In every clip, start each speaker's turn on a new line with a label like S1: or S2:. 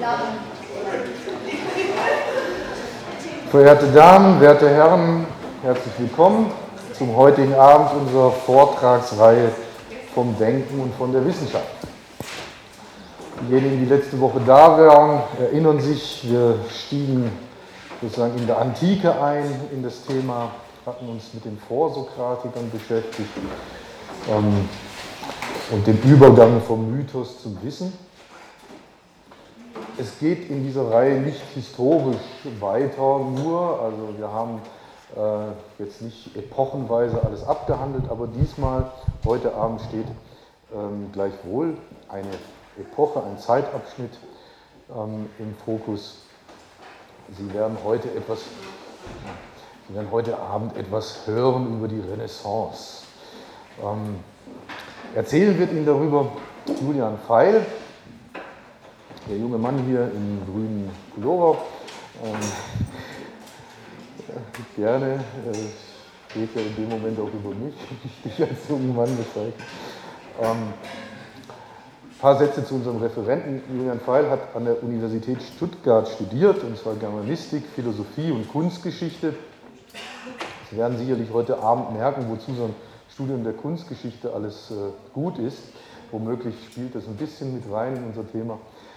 S1: Verehrte Damen, werte Herren, herzlich willkommen zum heutigen Abend unserer Vortragsreihe vom Denken und von der Wissenschaft. Diejenigen, die letzte Woche da waren, erinnern sich, wir stiegen sozusagen in der Antike ein in das Thema, hatten uns mit den Vorsokratikern beschäftigt und dem Übergang vom Mythos zum Wissen. Es geht in dieser Reihe nicht historisch weiter, also wir haben jetzt nicht epochenweise alles abgehandelt, aber diesmal, heute Abend steht gleichwohl eine Epoche, ein Zeitabschnitt im Fokus. Sie werden heute Abend etwas hören über die Renaissance. Erzählen wird Ihnen darüber Julian Pfeil, der junge Mann hier im grünen Pullover. Gerne, geht ja in dem Moment auch über mich, ich als jungen Mann bezeichne. Ein paar Sätze zu unserem Referenten. Julian Pfeil hat an der Universität Stuttgart studiert, und zwar Germanistik, Philosophie und Kunstgeschichte. Sie werden sicherlich heute Abend merken, wozu so ein Studium der Kunstgeschichte alles gut ist. Womöglich spielt das ein bisschen mit rein in unser Thema.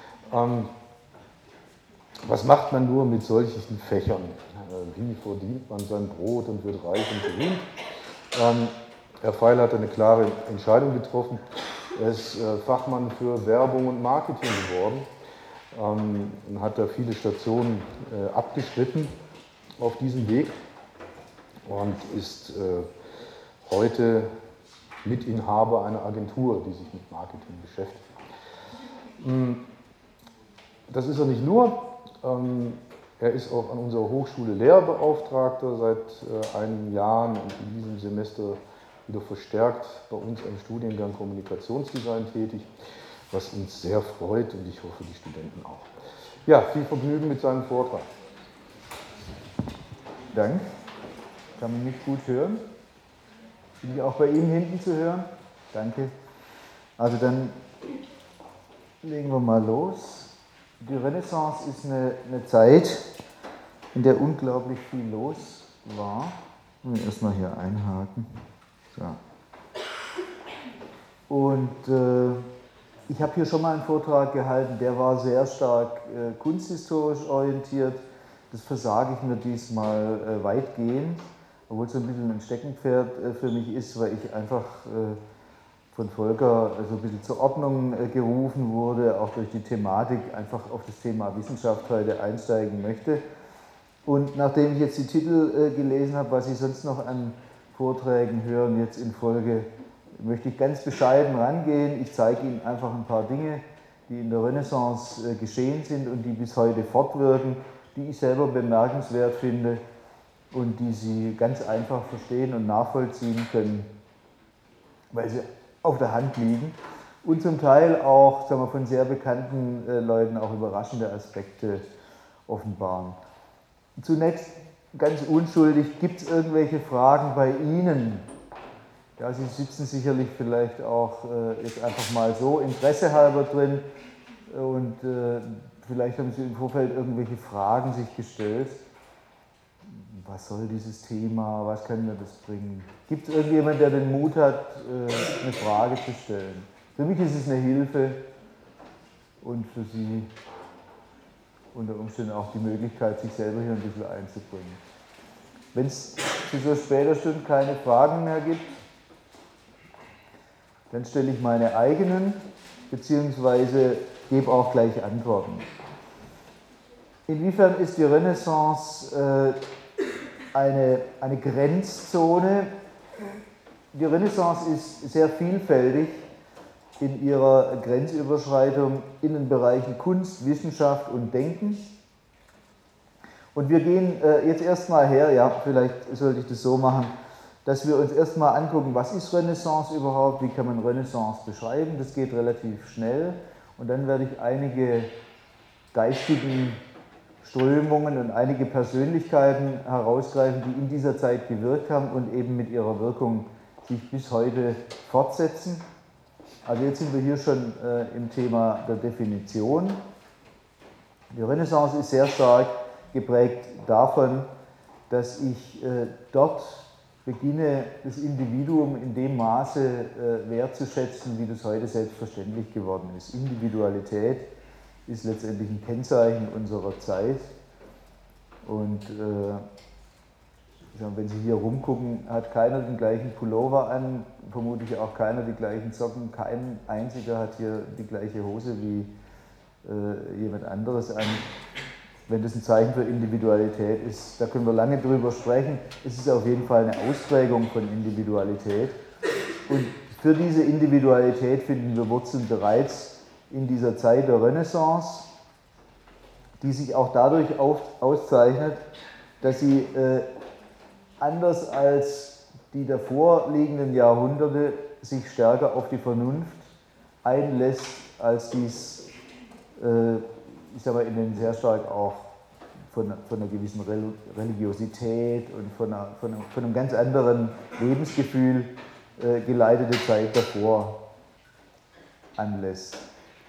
S1: Was macht man nur mit solchen Fächern? Wie verdient man sein Brot und wird reich und berühmt? Herr Pfeil hat eine klare Entscheidung getroffen. Er ist Fachmann für Werbung und Marketing geworden und hat da viele Stationen abgeschritten auf diesem Weg und ist heute Mitinhaber einer Agentur, die sich mit Marketing beschäftigt. Das ist er nicht nur, er ist auch an unserer Hochschule Lehrbeauftragter seit einigen Jahren und in diesem Semester wieder verstärkt bei uns am Studiengang Kommunikationsdesign tätig, was uns sehr freut und ich hoffe, die Studenten auch. Ja, viel Vergnügen mit seinem Vortrag.
S2: Dank. Kann man mich gut hören? Bin ich auch bei Ihnen hinten zu hören? Danke. Also dann legen wir mal los. Die Renaissance ist eine Zeit, in der unglaublich viel los war. Erstmal hier einhaken. So. Und ich habe hier schon mal einen Vortrag gehalten, der war sehr stark kunsthistorisch orientiert. Das versage ich mir diesmal weitgehend, obwohl es so ein bisschen ein Steckenpferd für mich ist, weil ich einfach von Volker so ein bisschen zur Ordnung gerufen wurde, auch durch die Thematik, einfach auf das Thema Wissenschaft heute einsteigen möchte. Und nachdem ich jetzt die Titel gelesen habe, was Sie sonst noch an Vorträgen hören, jetzt in Folge, möchte ich ganz bescheiden rangehen. Ich zeige Ihnen einfach ein paar Dinge, die in der Renaissance geschehen sind und die bis heute fortwirken, die ich selber bemerkenswert finde und die Sie ganz einfach verstehen und nachvollziehen können, weil sie auf der Hand liegen und zum Teil auch, sagen wir, von sehr bekannten Leuten auch überraschende Aspekte offenbaren. Zunächst ganz unschuldig, gibt es irgendwelche Fragen bei Ihnen? Ja, Sie sitzen sicherlich vielleicht auch jetzt einfach mal so interessehalber drin und vielleicht haben Sie im Vorfeld irgendwelche Fragen sich gestellt. Was soll dieses Thema, was kann mir das bringen? Gibt es irgendjemand, der den Mut hat, eine Frage zu stellen? Für mich ist es eine Hilfe und für Sie unter Umständen auch die Möglichkeit, sich selber hier ein bisschen einzubringen. Wenn es zu so später Stunde keine Fragen mehr gibt, dann stelle ich meine eigenen, beziehungsweise gebe auch gleich Antworten. Inwiefern ist die Renaissance eine Grenzzone? Die Renaissance ist sehr vielfältig in ihrer Grenzüberschreitung in den Bereichen Kunst, Wissenschaft und Denken. Und wir gehen jetzt erstmal her, ja, vielleicht sollte ich das so machen, dass wir uns erstmal angucken, was ist Renaissance überhaupt, wie kann man Renaissance beschreiben, das geht relativ schnell. Und dann werde ich einige geistigen Strömungen und einige Persönlichkeiten herausgreifen, die in dieser Zeit gewirkt haben und eben mit ihrer Wirkung sich bis heute fortsetzen. Also jetzt sind wir hier schon im Thema der Definition. Die Renaissance ist sehr stark geprägt davon, dass ich dort beginne, das Individuum in dem Maße wertzuschätzen, wie das heute selbstverständlich geworden ist. Individualität ist letztendlich ein Kennzeichen unserer Zeit. Und wenn Sie hier rumgucken, hat keiner den gleichen Pullover an, vermutlich auch keiner die gleichen Socken, kein einziger hat hier die gleiche Hose wie jemand anderes an. Wenn das ein Zeichen für Individualität ist, da können wir lange drüber sprechen. Es ist auf jeden Fall eine Ausprägung von Individualität. Und für diese Individualität finden wir Wurzeln bereits in dieser Zeit der Renaissance, die sich auch dadurch auszeichnet, dass sie anders als die davor liegenden Jahrhunderte sich stärker auf die Vernunft einlässt, als dies, ich sage mal, in den sehr stark auch von einer gewissen Religiosität und von einem ganz anderen Lebensgefühl geleitete Zeit davor anlässt.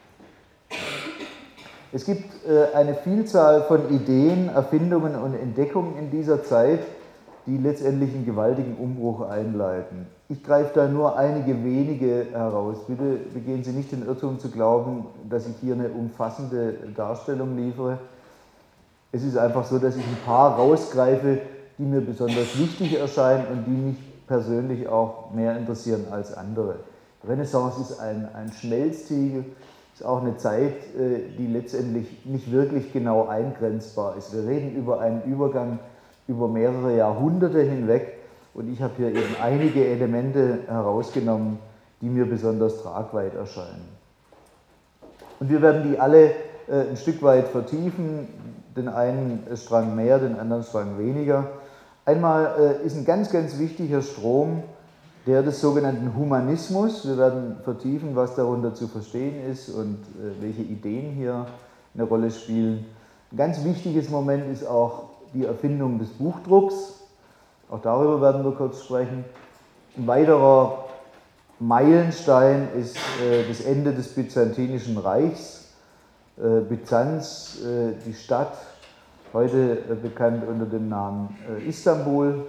S2: Es gibt eine Vielzahl von Ideen, Erfindungen und Entdeckungen in dieser Zeit, die letztendlich einen gewaltigen Umbruch einleiten. Ich greife da nur einige wenige heraus. Bitte begehen Sie nicht den Irrtum zu glauben, dass ich hier eine umfassende Darstellung liefere. Es ist einfach so, dass ich ein paar rausgreife, die mir besonders wichtig erscheinen und die mich persönlich auch mehr interessieren als andere. Renaissance ist ein Schmelztiegel, ist auch eine Zeit, die letztendlich nicht wirklich genau eingrenzbar ist. Wir reden über einen Übergang über mehrere Jahrhunderte hinweg und ich habe hier eben einige Elemente herausgenommen, die mir besonders tragweit erscheinen. Und wir werden die alle ein Stück weit vertiefen, den einen Strang mehr, den anderen Strang weniger. Einmal ist ein ganz, ganz wichtiger Strom der des sogenannten Humanismus. Wir werden vertiefen, was darunter zu verstehen ist und welche Ideen hier eine Rolle spielen. Ein ganz wichtiges Moment ist auch die Erfindung des Buchdrucks. Auch darüber werden wir kurz sprechen. Ein weiterer Meilenstein ist das Ende des Byzantinischen Reichs. Byzanz, die Stadt, heute bekannt unter dem Namen Istanbul,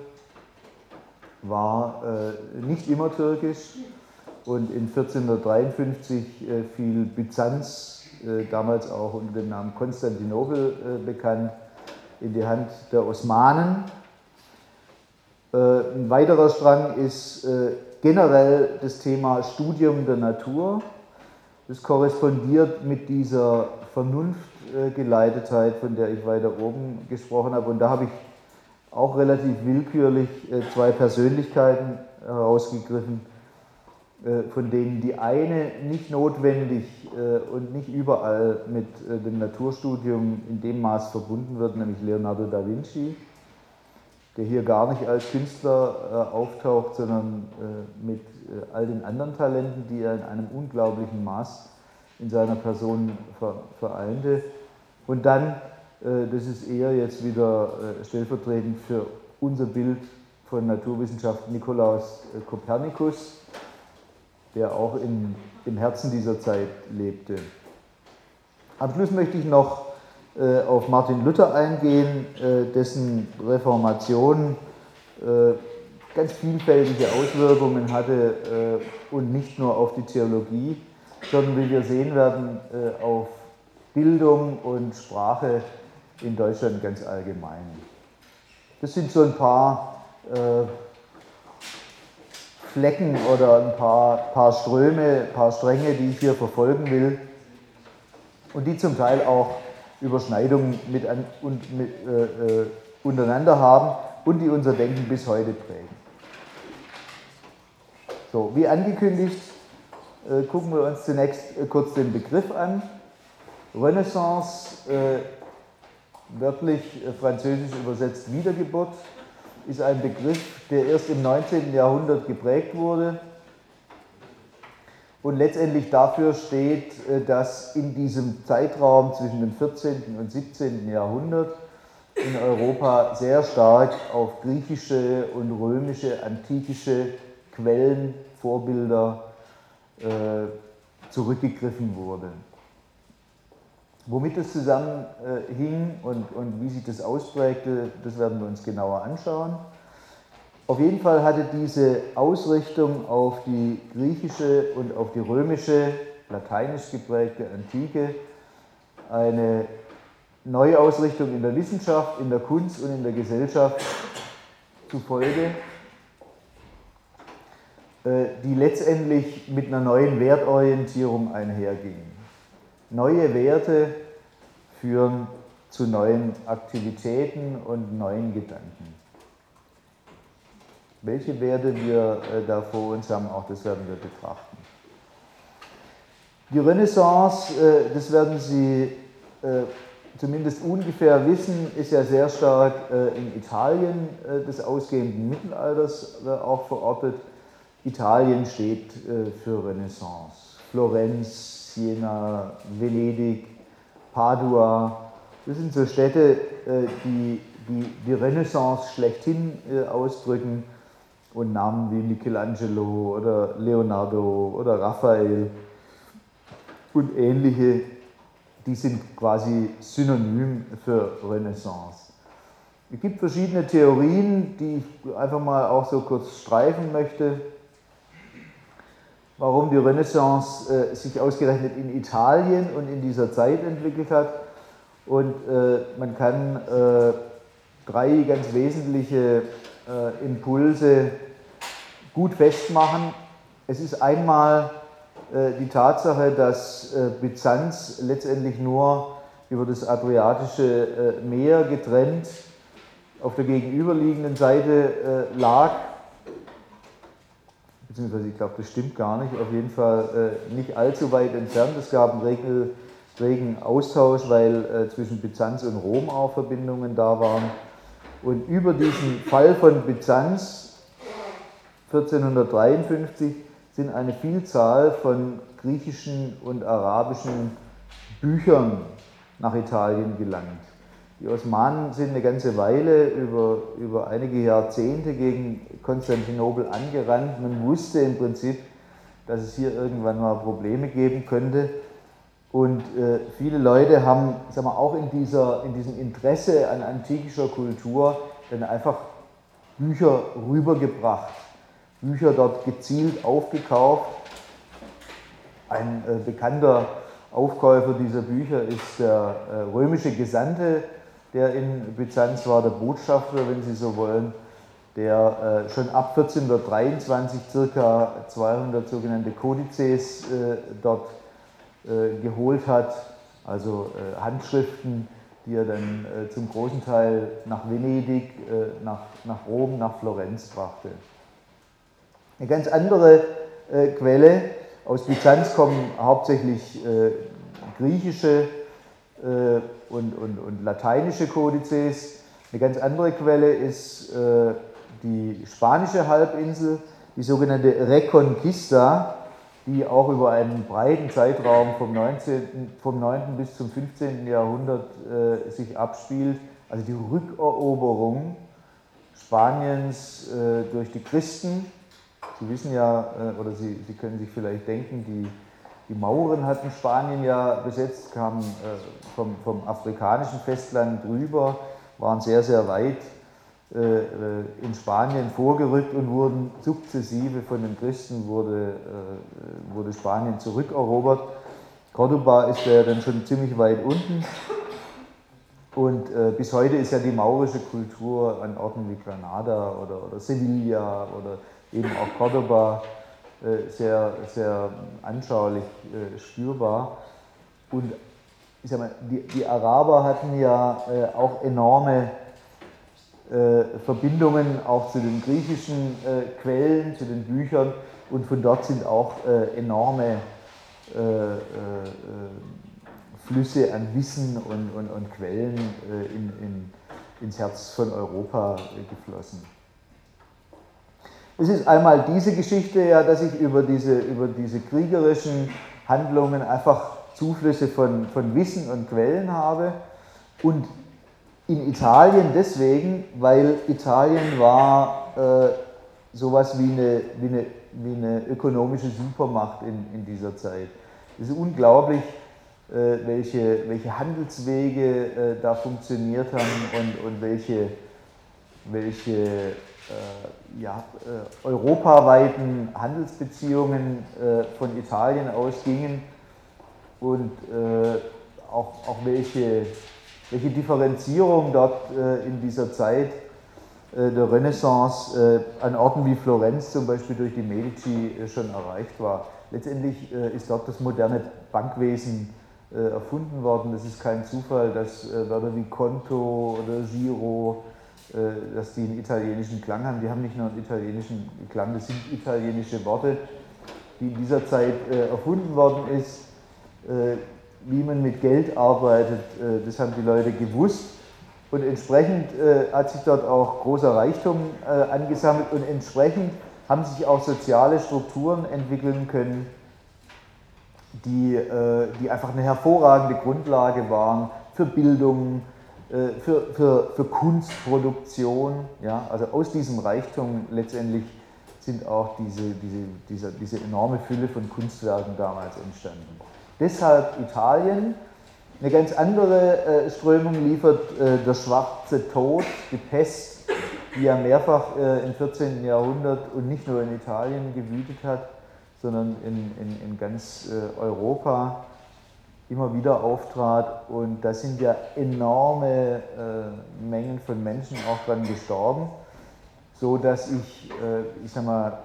S2: war nicht immer türkisch und in 1453 fiel Byzanz, damals auch unter dem Namen Konstantinopel bekannt, in die Hand der Osmanen. Ein weiterer Strang ist generell das Thema Studium der Natur. Das korrespondiert mit dieser Vernunftgeleitetheit, von der ich weiter oben gesprochen habe. Und da habe ich auch relativ willkürlich zwei Persönlichkeiten herausgegriffen, von denen die eine nicht notwendig und nicht überall mit dem Naturstudium in dem Maß verbunden wird, nämlich Leonardo da Vinci, der hier gar nicht als Künstler auftaucht, sondern mit all den anderen Talenten, die er in einem unglaublichen Maß in seiner Person vereinte. Und dann, das ist eher jetzt wieder stellvertretend für unser Bild von Naturwissenschaft, Nikolaus Kopernikus, der auch im Herzen dieser Zeit lebte. Am Schluss möchte ich noch auf Martin Luther eingehen, dessen Reformation ganz vielfältige Auswirkungen hatte und nicht nur auf die Theologie, sondern, wie wir sehen werden, auf Bildung und Sprache in Deutschland ganz allgemein. Das sind so ein paar Flecken oder ein paar Ströme, ein paar Stränge, die ich hier verfolgen will und die zum Teil auch Überschneidungen untereinander haben und die unser Denken bis heute prägen. So, wie angekündigt, gucken wir uns zunächst kurz den Begriff an. Renaissance, wörtlich französisch übersetzt Wiedergeburt, ist ein Begriff, der erst im 19. Jahrhundert geprägt wurde und letztendlich dafür steht, dass in diesem Zeitraum zwischen dem 14. und 17. Jahrhundert in Europa sehr stark auf griechische und römische, antikische Quellen, Vorbilder zurückgegriffen wurde. Womit es zusammenhing und wie sich das ausprägte, das werden wir uns genauer anschauen. Auf jeden Fall hatte diese Ausrichtung auf die griechische und auf die römische, lateinisch geprägte Antike eine Neuausrichtung in der Wissenschaft, in der Kunst und in der Gesellschaft zufolge, die letztendlich mit einer neuen Wertorientierung einherging. Neue Werte führen zu neuen Aktivitäten und neuen Gedanken. Welche Werte wir da vor uns haben, auch das werden wir betrachten. Die Renaissance, das werden Sie zumindest ungefähr wissen, ist ja sehr stark in Italien des ausgehenden Mittelalters auch verortet. Italien steht für Renaissance. Florenz, Siena, Venedig, Padua, das sind so Städte, die die Renaissance schlechthin ausdrücken, und Namen wie Michelangelo oder Leonardo oder Raphael und ähnliche, die sind quasi synonym für Renaissance. Es gibt verschiedene Theorien, die ich einfach mal auch so kurz streifen möchte, warum die Renaissance sich ausgerechnet in Italien und in dieser Zeit entwickelt hat. Und man kann drei ganz wesentliche Impulse gut festmachen. Es ist einmal die Tatsache, dass Byzanz letztendlich nur über das Adriatische Meer getrennt auf der gegenüberliegenden Seite lag, beziehungsweise ich glaube, das stimmt gar nicht, auf jeden Fall nicht allzu weit entfernt. Es gab einen regen Austausch, weil zwischen Byzanz und Rom auch Verbindungen da waren. Und über diesen Fall von Byzanz 1453 sind eine Vielzahl von griechischen und arabischen Büchern nach Italien gelangt. Die Osmanen sind eine ganze Weile, über einige Jahrzehnte gegen Konstantinopel angerannt. Man wusste im Prinzip, dass es hier irgendwann mal Probleme geben könnte. Und viele Leute haben, sagen wir, auch in diesem Interesse an antikischer Kultur dann einfach Bücher rübergebracht, Bücher dort gezielt aufgekauft. Ein bekannter Aufkäufer dieser Bücher ist der römische Gesandte, der in Byzanz war, der Botschafter, wenn Sie so wollen, der schon ab 1423 circa 200 sogenannte Kodizes dort geholt hat, also Handschriften, die er dann zum großen Teil nach Venedig, nach Rom, nach Florenz brachte. Eine ganz andere Quelle, aus Byzanz kommen hauptsächlich griechische und lateinische Kodizes. Eine ganz andere Quelle ist die spanische Halbinsel, die sogenannte Reconquista, die auch über einen breiten Zeitraum vom 9. bis zum 15. Jahrhundert sich abspielt. Also die Rückeroberung Spaniens durch die Christen. Sie wissen ja, oder Sie können sich vielleicht denken, die Mauren hatten Spanien ja besetzt, kamen vom afrikanischen Festland rüber, waren sehr, sehr weit in Spanien vorgerückt und wurden sukzessive von den Christen, wurde Spanien zurückerobert. Cordoba ist ja dann schon ziemlich weit unten und bis heute ist ja die maurische Kultur an Orten wie Granada oder Sevilla oder eben auch Cordoba sehr, sehr anschaulich spürbar. Und ich sag mal, die Araber hatten ja auch enorme Verbindungen auch zu den griechischen Quellen, zu den Büchern, und von dort sind auch enorme Flüsse an Wissen und Quellen ins Herz von Europa geflossen. Es ist einmal diese Geschichte, ja, dass ich über diese kriegerischen Handlungen einfach Zuflüsse von Wissen und Quellen habe, und in Italien deswegen, weil Italien war sowas wie eine ökonomische Supermacht in dieser Zeit. Es ist unglaublich, welche Handelswege da funktioniert haben und welche europaweiten Handelsbeziehungen von Italien ausgingen und auch welche Differenzierung dort in dieser Zeit der Renaissance an Orten wie Florenz zum Beispiel durch die Medici schon erreicht war. Letztendlich ist dort das moderne Bankwesen erfunden worden. Das ist kein Zufall, dass Wörter wie Conto oder Giro, dass die einen italienischen Klang haben. Die haben nicht nur einen italienischen Klang, das sind italienische Worte, die in dieser Zeit erfunden worden ist. Wie man mit Geld arbeitet, das haben die Leute gewusst. Und entsprechend hat sich dort auch großer Reichtum angesammelt und entsprechend haben sich auch soziale Strukturen entwickeln können, die einfach eine hervorragende Grundlage waren für Bildung, für Kunstproduktion. Ja? Also aus diesem Reichtum letztendlich sind auch diese enorme Fülle von Kunstwerken damals entstanden. Deshalb Italien. Eine ganz andere Strömung liefert der Schwarze Tod, die Pest, die ja mehrfach im 14. Jahrhundert und nicht nur in Italien gewütet hat, sondern in ganz Europa immer wieder auftrat. Und da sind ja enorme Mengen von Menschen auch dran gestorben, so dass ich sag mal,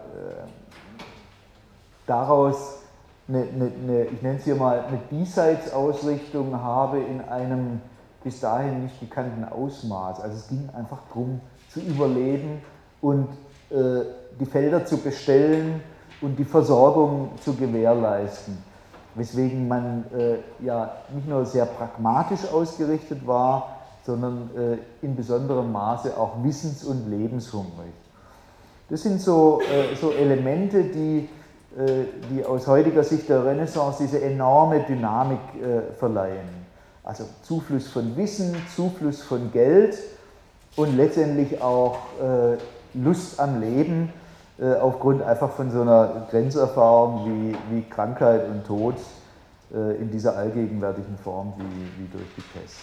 S2: daraus ich nenne es hier mal eine Diesseitsausrichtung habe in einem bis dahin nicht gekannten Ausmaß. Also es ging einfach darum, zu überleben und die Felder zu bestellen und die Versorgung zu gewährleisten. Weswegen man ja nicht nur sehr pragmatisch ausgerichtet war, sondern in besonderem Maße auch wissens- und lebenshungrig. Das sind so Elemente, die aus heutiger Sicht der Renaissance diese enorme Dynamik verleihen. Also Zufluss von Wissen, Zufluss von Geld und letztendlich auch Lust am Leben aufgrund einfach von so einer Grenzerfahrung wie Krankheit und Tod in dieser allgegenwärtigen Form wie durch die Pest.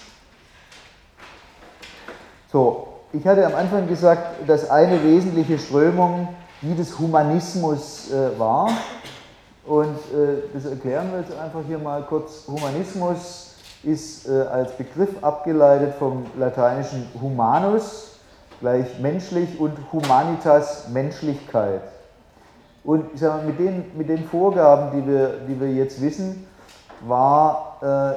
S2: So, ich hatte am Anfang gesagt, dass eine wesentliche Strömung die des Humanismus war. Und das erklären wir jetzt einfach hier mal kurz. Humanismus ist als Begriff abgeleitet vom lateinischen humanus, gleich menschlich, und humanitas, Menschlichkeit. Und ich sage mal, mit den Vorgaben, die wir jetzt wissen, war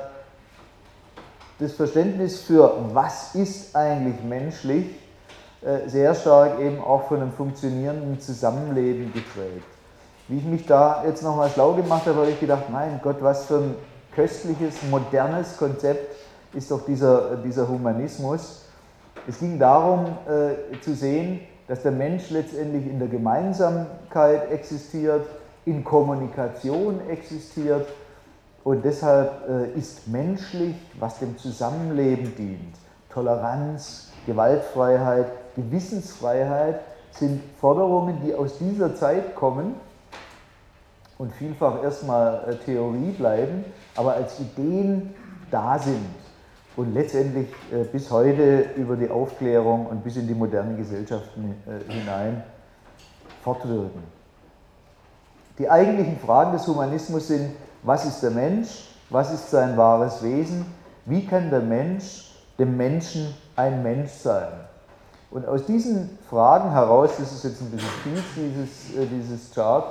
S2: das Verständnis für was ist eigentlich menschlich sehr stark eben auch von einem funktionierenden Zusammenleben geprägt. Wie ich mich da jetzt nochmal schlau gemacht habe, habe ich gedacht, mein Gott, was für ein köstliches, modernes Konzept ist doch dieser Humanismus. Es ging darum zu sehen, dass der Mensch letztendlich in der Gemeinsamkeit existiert, in Kommunikation existiert und deshalb ist menschlich, was dem Zusammenleben dient. Toleranz, Gewaltfreiheit, Gewissensfreiheit sind Forderungen, die aus dieser Zeit kommen und vielfach erstmal Theorie bleiben, aber als Ideen da sind und letztendlich bis heute über die Aufklärung und bis in die modernen Gesellschaften hinein fortwirken. Die eigentlichen Fragen des Humanismus sind, was ist der Mensch, was ist sein wahres Wesen, wie kann der Mensch dem Menschen ein Mensch sein? Und aus diesen Fragen heraus, das ist jetzt ein bisschen fies, dieses Chart,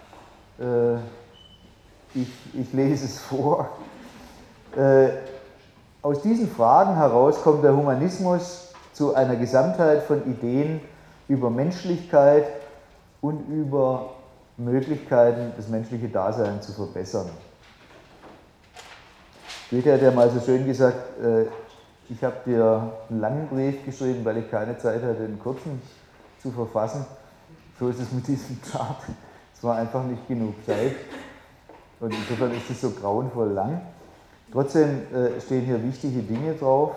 S2: ich lese es vor, aus diesen Fragen heraus kommt der Humanismus zu einer Gesamtheit von Ideen über Menschlichkeit und über Möglichkeiten, das menschliche Dasein zu verbessern. Goethe hat ja mal so schön gesagt, ich habe dir einen langen Brief geschrieben, weil ich keine Zeit hatte, einen kurzen zu verfassen. So ist es mit diesem Chart. Es war einfach nicht genug Zeit. Und insofern ist es so grauenvoll lang. Trotzdem stehen hier wichtige Dinge drauf.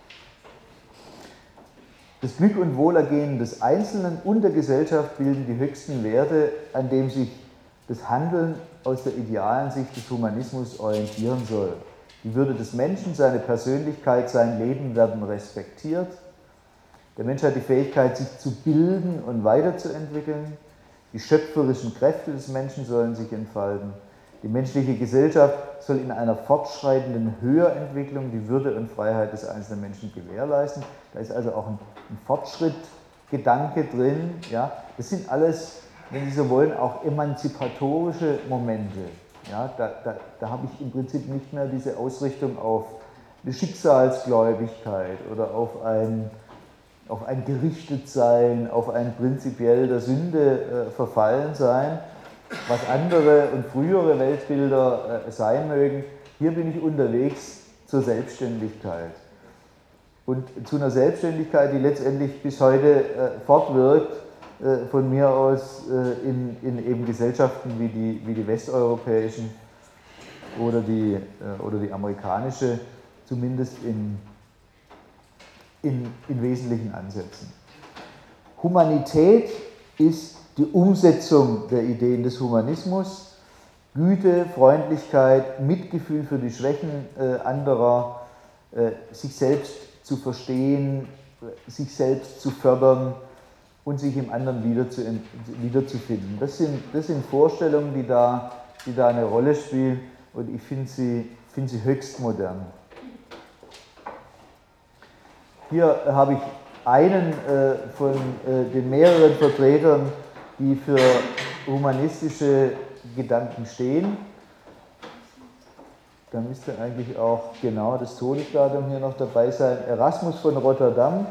S2: Das Glück und Wohlergehen des Einzelnen und der Gesellschaft bilden die höchsten Werte, an dem sich das Handeln aus der idealen Sicht des Humanismus orientieren soll. Die Würde des Menschen, seine Persönlichkeit, sein Leben werden respektiert. Der Mensch hat die Fähigkeit, sich zu bilden und weiterzuentwickeln. Die schöpferischen Kräfte des Menschen sollen sich entfalten. Die menschliche Gesellschaft soll in einer fortschreitenden Höherentwicklung die Würde und Freiheit des einzelnen Menschen gewährleisten. Da ist also auch ein Fortschrittgedanke drin. Ja. Das sind alles, wenn Sie so wollen, auch emanzipatorische Momente. Ja. Da habe ich im Prinzip nicht mehr diese Ausrichtung auf eine Schicksalsgläubigkeit oder auf ein Gerichtetsein, auf ein prinzipiell der Sünde verfallen sein, was andere und frühere Weltbilder sein mögen. Hier bin ich unterwegs zur Selbstständigkeit. Und zu einer Selbstständigkeit, die letztendlich bis heute fortwirkt, von mir aus in eben Gesellschaften wie die westeuropäischen oder die amerikanische, zumindest in wesentlichen Ansätzen. Humanität ist die Umsetzung der Ideen des Humanismus, Güte, Freundlichkeit, Mitgefühl für die Schwächen anderer, sich selbst zu verstehen, sich selbst zu fördern und sich im anderen wiederzufinden. Das sind Vorstellungen, die da eine Rolle spielen, und ich finde sie höchst modern. Hier habe ich einen von den mehreren Vertretern, die für humanistische Gedanken stehen. Da müsste eigentlich auch genau das Todesdatum hier noch dabei sein. Erasmus von Rotterdam,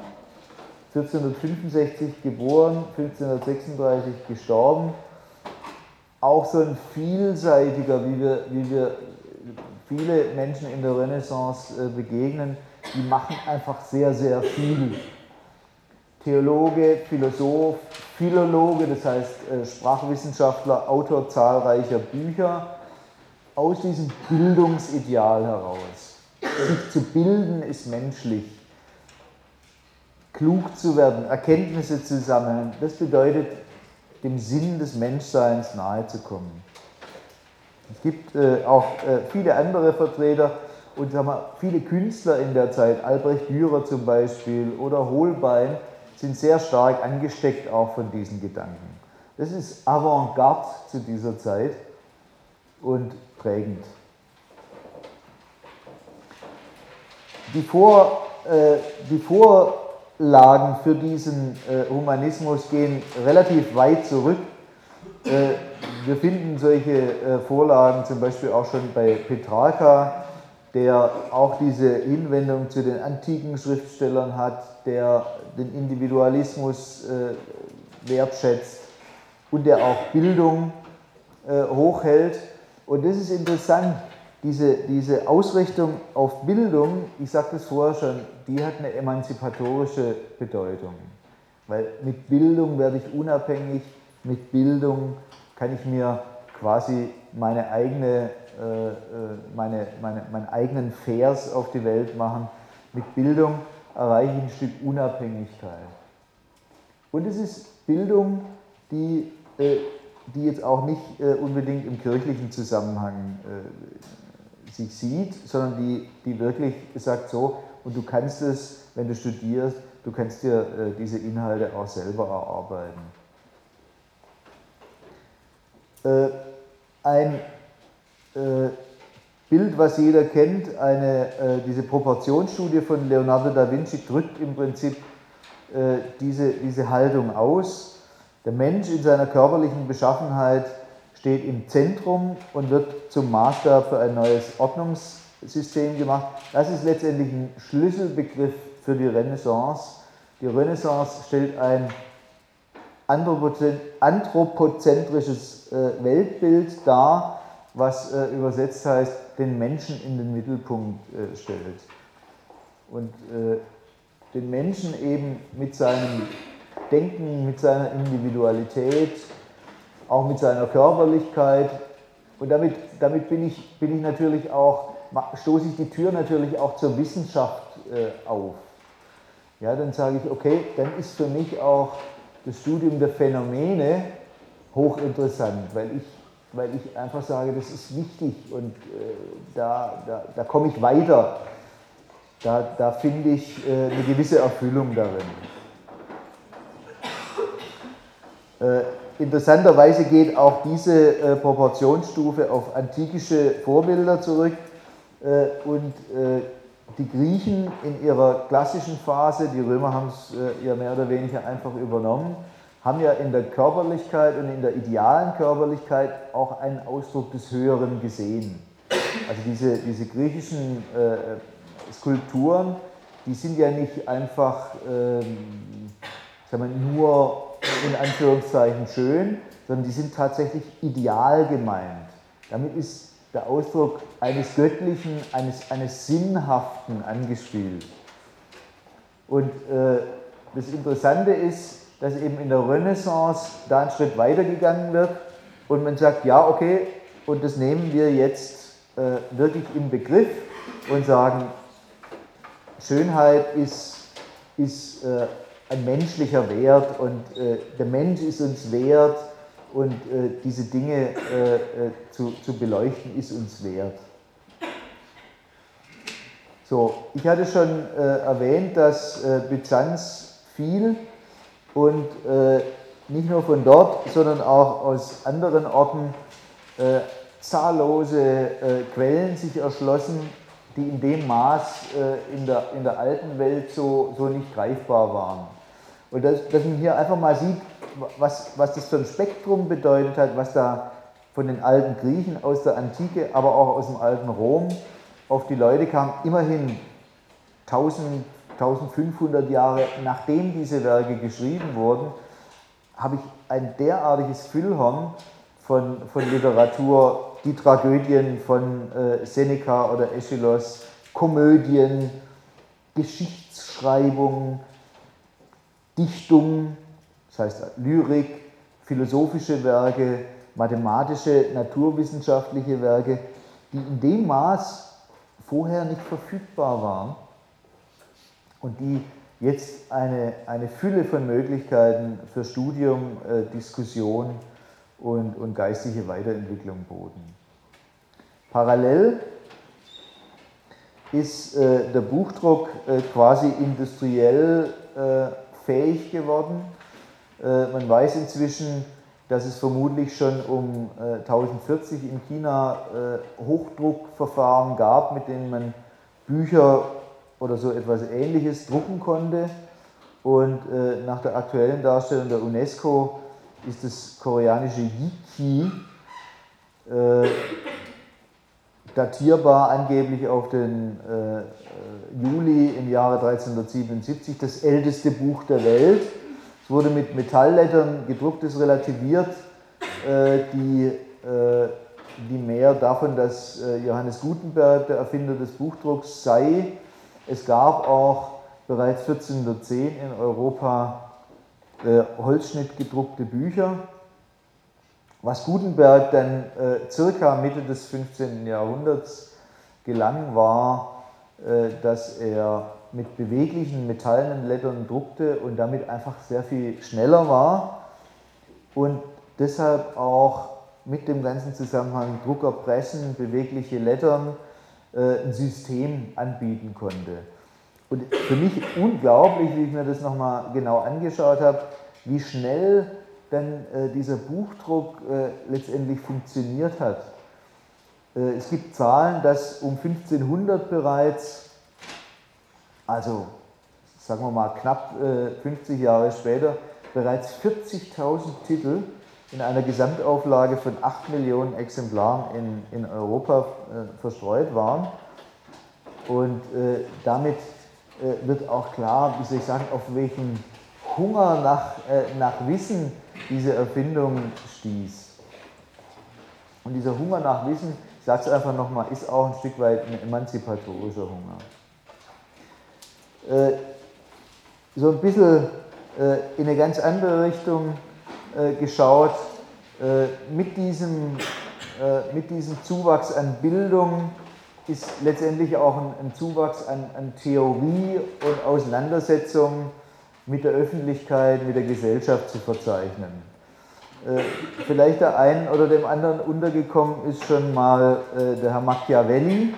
S2: 1465 geboren, 1536 gestorben. Auch so ein vielseitiger, wie wir viele Menschen in der Renaissance begegnen, die machen einfach sehr, sehr viel. Theologe, Philosoph, Philologe, das heißt Sprachwissenschaftler, Autor zahlreicher Bücher, aus diesem Bildungsideal heraus. Sich zu bilden ist menschlich. Klug zu werden, Erkenntnisse zu sammeln, das bedeutet, dem Sinn des Menschseins nahezukommen. Es gibt auch viele andere Vertreter und viele Künstler in der Zeit, Albrecht Dürer zum Beispiel oder Holbein, sind sehr stark angesteckt auch von diesen Gedanken. Das ist Avantgarde zu dieser Zeit und prägend. Die Vorlagen für diesen Humanismus gehen relativ weit zurück. Wir finden solche Vorlagen zum Beispiel auch schon bei Petrarca, der auch diese Hinwendung zu den antiken Schriftstellern hat, der den Individualismus wertschätzt und der auch Bildung hochhält. Und das ist interessant, diese Ausrichtung auf Bildung, ich sagte es vorher schon, die hat eine emanzipatorische Bedeutung. Weil mit Bildung werde ich unabhängig, mit Bildung kann ich mir quasi meinen eigenen Vers auf die Welt machen. Mit Bildung erreiche ich ein Stück Unabhängigkeit. Und es ist Bildung, die jetzt auch nicht unbedingt im kirchlichen Zusammenhang sich sieht, sondern die wirklich sagt so, und du kannst es, wenn du studierst, du kannst dir diese Inhalte auch selber erarbeiten. Ein Bild, was jeder kennt, diese Proportionsstudie von Leonardo da Vinci drückt im Prinzip diese Haltung aus. Der Mensch in seiner körperlichen Beschaffenheit steht im Zentrum und wird zum Maßstab für ein neues Ordnungssystem gemacht. Das ist letztendlich ein Schlüsselbegriff für die Renaissance. Die Renaissance stellt ein anthropozentrisches Weltbild dar, was übersetzt heißt, den Menschen in den Mittelpunkt stellt. Und den Menschen eben mit seinem Denken, mit seiner Individualität, auch mit seiner Körperlichkeit. Und damit bin ich natürlich auch, stoße ich die Tür natürlich auch zur Wissenschaft auf. Ja, dann sage ich, okay, dann ist für mich auch das Studium der Phänomene hochinteressant, weil ich weil ich einfach sage, das ist wichtig und da komme ich weiter. Da finde ich eine gewisse Erfüllung darin. Interessanterweise geht auch diese Proportionsstufe auf antikische Vorbilder zurück und die Griechen in ihrer klassischen Phase, die Römer haben es ja mehr oder weniger einfach übernommen, haben ja in der Körperlichkeit und in der idealen Körperlichkeit auch einen Ausdruck des Höheren gesehen. Also diese griechischen Skulpturen, die sind ja nicht einfach sagen wir, nur in Anführungszeichen schön, sondern die sind tatsächlich ideal gemeint. Damit ist der Ausdruck eines Göttlichen, eines Sinnhaften angespielt. Und das Interessante ist, dass eben in der Renaissance da ein Schritt weiter gegangen wird und man sagt, ja, okay, und das nehmen wir jetzt wirklich im Begriff und sagen, Schönheit ist ein menschlicher Wert und der Mensch ist uns wert und diese Dinge zu beleuchten ist uns wert. So, ich hatte schon erwähnt, dass Byzanz fiel und nicht nur von dort, sondern auch aus anderen Orten zahllose Quellen sich erschlossen, die in dem Maß in der alten Welt so nicht greifbar waren. Und dass man hier einfach mal sieht, was das für ein Spektrum bedeutet hat, was da von den alten Griechen aus der Antike, aber auch aus dem alten Rom auf die Leute kam, immerhin 1500 Jahre nachdem diese Werke geschrieben wurden, habe ich ein derartiges Füllhorn von Literatur, die Tragödien von Seneca oder Aeschylus, Komödien, Geschichtsschreibung, Dichtung, das heißt Lyrik, philosophische Werke, mathematische, naturwissenschaftliche Werke, die in dem Maß vorher nicht verfügbar waren und die jetzt eine Fülle von Möglichkeiten für Studium, Diskussion und geistige Weiterentwicklung boten. Parallel ist der Buchdruck quasi industriell fähig geworden. Man weiß inzwischen, dass es vermutlich schon um 1040 in China Hochdruckverfahren gab, mit denen man Bücher oder so etwas Ähnliches drucken konnte. Und nach der aktuellen Darstellung der UNESCO ist das koreanische Yiki datierbar angeblich auf den Juli im Jahre 1377, das älteste Buch der Welt. Es wurde mit Metalllettern gedruckt, ist relativiert, die mehr davon, dass Johannes Gutenberg der Erfinder des Buchdrucks sei. Es gab auch bereits 1410 in Europa holzschnittgedruckte Bücher. Was Gutenberg dann circa Mitte des 15. Jahrhunderts gelang, war, dass er mit beweglichen metallenen Lettern druckte und damit einfach sehr viel schneller war und deshalb auch mit dem ganzen Zusammenhang Druckerpressen, bewegliche Lettern ein System anbieten konnte. Und für mich unglaublich, wie ich mir das nochmal genau angeschaut habe, wie schnell dann dieser Buchdruck letztendlich funktioniert hat. Es gibt Zahlen, dass um 1500 bereits, also sagen wir mal knapp 50 Jahre später, bereits 40.000 Titel in einer Gesamtauflage von 8 Millionen Exemplaren in Europa verstreut waren. Und damit wird auch klar, wie soll ich sagen, auf welchen Hunger nach Wissen diese Erfindung stieß. Und dieser Hunger nach Wissen, ich sage es einfach nochmal, ist auch ein Stück weit ein emanzipatorischer Hunger. So ein bisschen in eine ganz andere Richtung geschaut, mit diesem Zuwachs an Bildung ist letztendlich auch ein Zuwachs an Theorie und Auseinandersetzung mit der Öffentlichkeit, mit der Gesellschaft zu verzeichnen. Vielleicht der einen oder dem anderen untergekommen ist schon mal der Herr Machiavelli,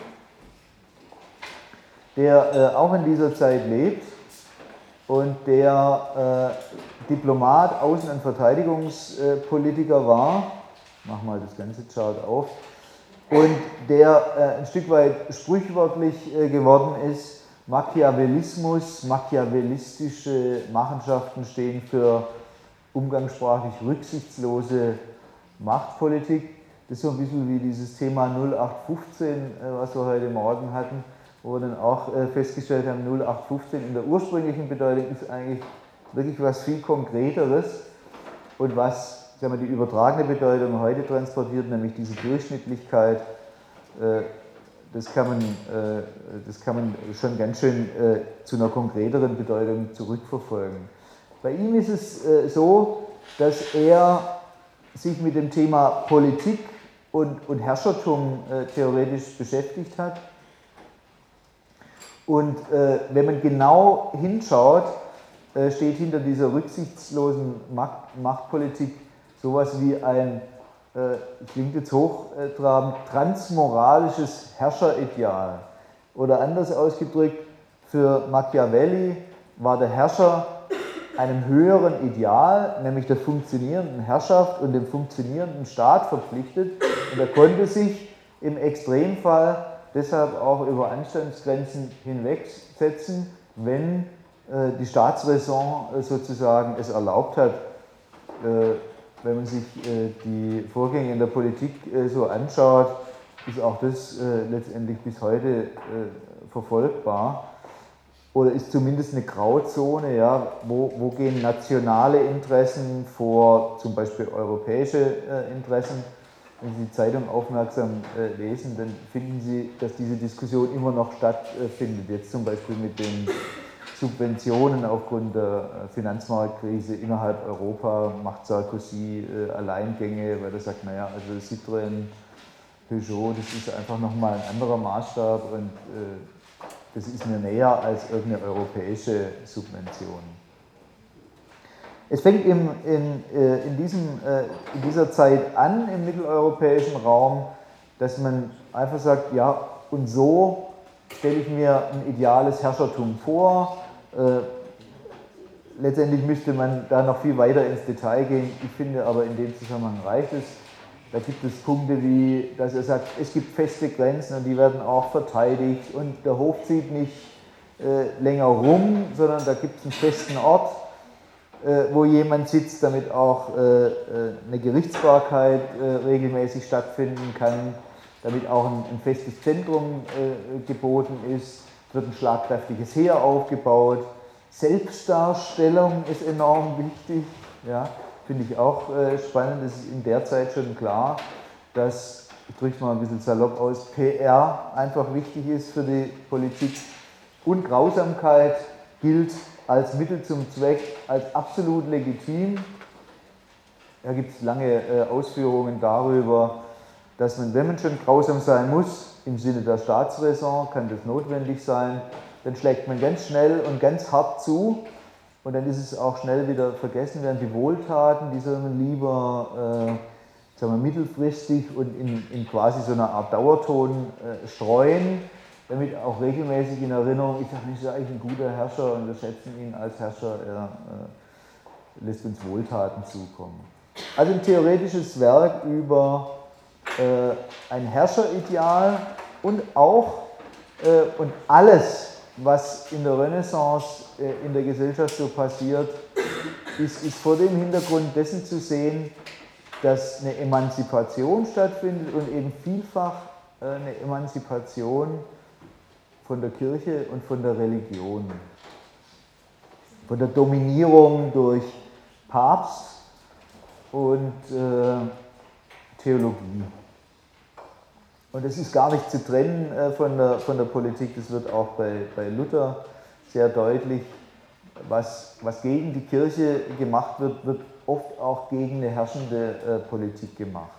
S2: der auch in dieser Zeit lebt und der Diplomat, Außen- und Verteidigungspolitiker war. Mach mal das ganze Chart auf. Und der ein Stück weit sprichwörtlich geworden ist. Machiavellismus, machiavellistische Machenschaften stehen für umgangssprachlich rücksichtslose Machtpolitik. Das ist so ein bisschen wie dieses Thema 0815, was wir heute Morgen hatten, wo wir dann auch festgestellt haben, 0815 in der ursprünglichen Bedeutung ist eigentlich wirklich was viel Konkreteres und was, sagen wir, die übertragene Bedeutung heute transportiert, nämlich diese Durchschnittlichkeit, das kann man schon ganz schön zu einer konkreteren Bedeutung zurückverfolgen. Bei ihm ist es so, dass er sich mit dem Thema Politik und Herrschertum theoretisch beschäftigt hat. Und wenn man genau hinschaut, steht hinter dieser rücksichtslosen Machtpolitik sowas wie ein, klingt jetzt hochtrabend, transmoralisches Herrscherideal. Oder anders ausgedrückt, für Machiavelli war der Herrscher einem höheren Ideal, nämlich der funktionierenden Herrschaft und dem funktionierenden Staat verpflichtet. Und er konnte sich im Extremfall deshalb auch über Anstandsgrenzen hinwegsetzen, wenn die Staatsräson sozusagen es erlaubt hat. Wenn man sich die Vorgänge in der Politik so anschaut, ist auch das letztendlich bis heute verfolgbar. Oder ist zumindest eine Grauzone, ja, wo gehen nationale Interessen vor zum Beispiel europäische Interessen. Wenn Sie die Zeitung aufmerksam lesen, dann finden Sie, dass diese Diskussion immer noch stattfindet. Jetzt zum Beispiel mit den Subventionen aufgrund der Finanzmarktkrise innerhalb Europa macht Sarkozy Alleingänge, weil er sagt, naja, also Citroën, Peugeot, das ist einfach nochmal ein anderer Maßstab und das ist mir näher als irgendeine europäische Subvention. Es fängt in dieser Zeit an im mitteleuropäischen Raum, dass man einfach sagt, ja, und so stelle ich mir ein ideales Herrschertum vor. Letztendlich müsste man da noch viel weiter ins Detail gehen. Ich finde aber in dem Zusammenhang reicht es. Da gibt es Punkte wie, dass er sagt, es gibt feste Grenzen und die werden auch verteidigt und der Hof zieht nicht länger rum, sondern da gibt es einen festen Ort, wo jemand sitzt, damit auch eine Gerichtsbarkeit regelmäßig stattfinden kann, damit auch ein festes Zentrum geboten ist, wird ein schlagkräftiges Heer aufgebaut. Selbstdarstellung ist enorm wichtig, ja, finde ich auch spannend. Es ist in der Zeit schon klar, dass, ich drücke es mal ein bisschen salopp aus, PR einfach wichtig ist für die Politik und Grausamkeit gilt als Mittel zum Zweck, als absolut legitim. Da gibt es lange Ausführungen darüber, dass man, wenn man schon grausam sein muss, im Sinne der Staatsräson kann das notwendig sein, dann schlägt man ganz schnell und ganz hart zu und dann ist es auch schnell wieder vergessen, während die Wohltaten, die soll man lieber sagen wir, mittelfristig und in quasi so einer Art Dauerton streuen, damit auch regelmäßig in Erinnerung, ich dachte, das ist eigentlich ein guter Herrscher und wir schätzen ihn als Herrscher, er lässt uns Wohltaten zukommen. Also ein theoretisches Werk über ein Herrscherideal und auch und alles, was in der Renaissance in der Gesellschaft so passiert, ist vor dem Hintergrund dessen zu sehen, dass eine Emanzipation stattfindet und eben vielfach eine Emanzipation von der Kirche und von der Religion, von der Dominierung durch Papst und Theologie. Und es ist gar nicht zu trennen von der Politik, das wird auch bei Luther sehr deutlich, was gegen die Kirche gemacht wird, wird oft auch gegen eine herrschende Politik gemacht.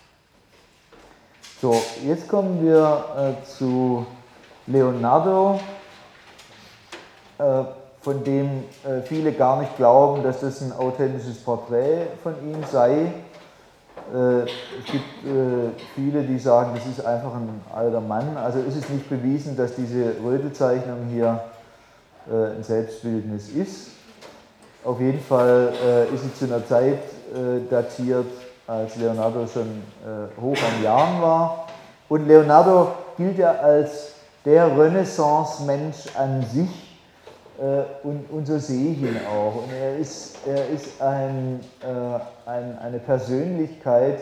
S2: So, jetzt kommen wir zu Leonardo. von dem viele gar nicht glauben, dass das ein authentisches Porträt von ihm sei. Es gibt viele, die sagen, das ist einfach ein alter Mann. Also ist es nicht bewiesen, dass diese Rödelzeichnung hier ein Selbstbildnis ist. Auf jeden Fall ist sie zu einer Zeit datiert, als Leonardo schon hoch an Jahren war. Und Leonardo gilt ja als der Renaissance-Mensch an sich. Und so sehe ich ihn auch. Und er ist eine Persönlichkeit,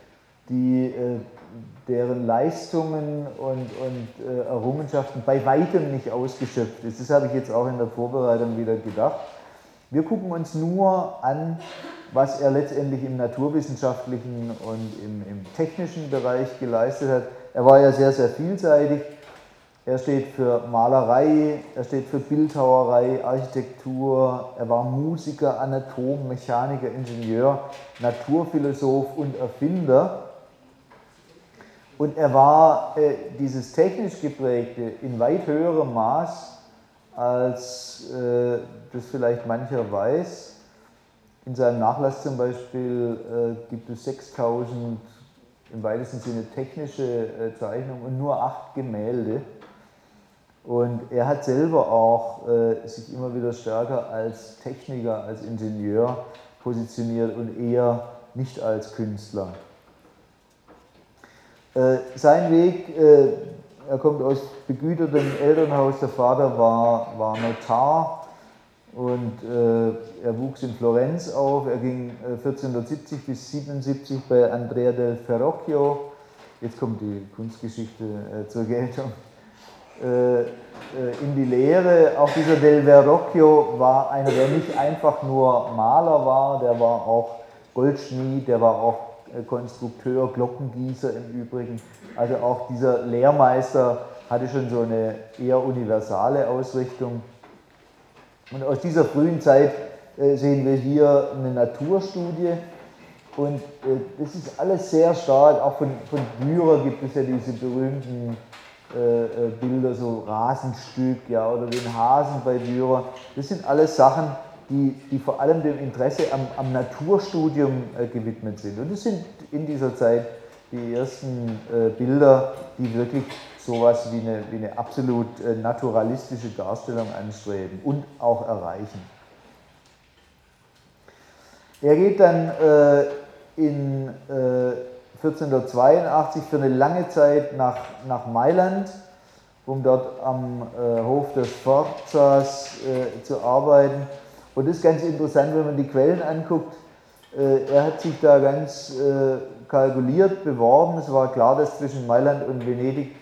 S2: deren Leistungen und Errungenschaften bei weitem nicht ausgeschöpft ist. Das habe ich jetzt auch in der Vorbereitung wieder gedacht. Wir gucken uns nur an, was er letztendlich im naturwissenschaftlichen und im technischen Bereich geleistet hat. Er war ja sehr, sehr vielseitig. Er steht für Malerei, er steht für Bildhauerei, Architektur, er war Musiker, Anatom, Mechaniker, Ingenieur, Naturphilosoph und Erfinder. Und er war dieses technisch geprägte in weit höherem Maß, als das vielleicht mancher weiß. In seinem Nachlass zum Beispiel gibt es 6000 im weitesten Sinne technische Zeichnungen und nur 8 Gemälde. Und er hat selber auch sich immer wieder stärker als Techniker, als Ingenieur positioniert und eher nicht als Künstler. Sein Weg, er kommt aus begütertem Elternhaus, der Vater war Notar und er wuchs in Florenz auf. Er ging 1470 bis 77 bei Andrea del Verrocchio, jetzt kommt die Kunstgeschichte zur Geltung, in die Lehre. Auch dieser Del Verrocchio war einer, der nicht einfach nur Maler war, der war auch Goldschmied, der war auch Konstrukteur, Glockengießer im Übrigen. Also auch dieser Lehrmeister hatte schon so eine eher universale Ausrichtung. Und aus dieser frühen Zeit sehen wir hier eine Naturstudie. Und das ist alles sehr stark, auch von Dürer gibt es ja diese berühmten Bilder, so Rasenstück, ja, oder den Hasen bei Dürer. Das sind alles Sachen, die vor allem dem Interesse am Naturstudium gewidmet sind. Und das sind in dieser Zeit die ersten Bilder, die wirklich sowas wie eine absolut naturalistische Darstellung anstreben und auch erreichen. Er geht dann in 1482 für eine lange Zeit nach Mailand, um dort am Hof des Sforzas zu arbeiten. Und das ist ganz interessant, wenn man die Quellen anguckt. Er hat sich da ganz kalkuliert beworben. Es war klar, dass zwischen Mailand und Venedig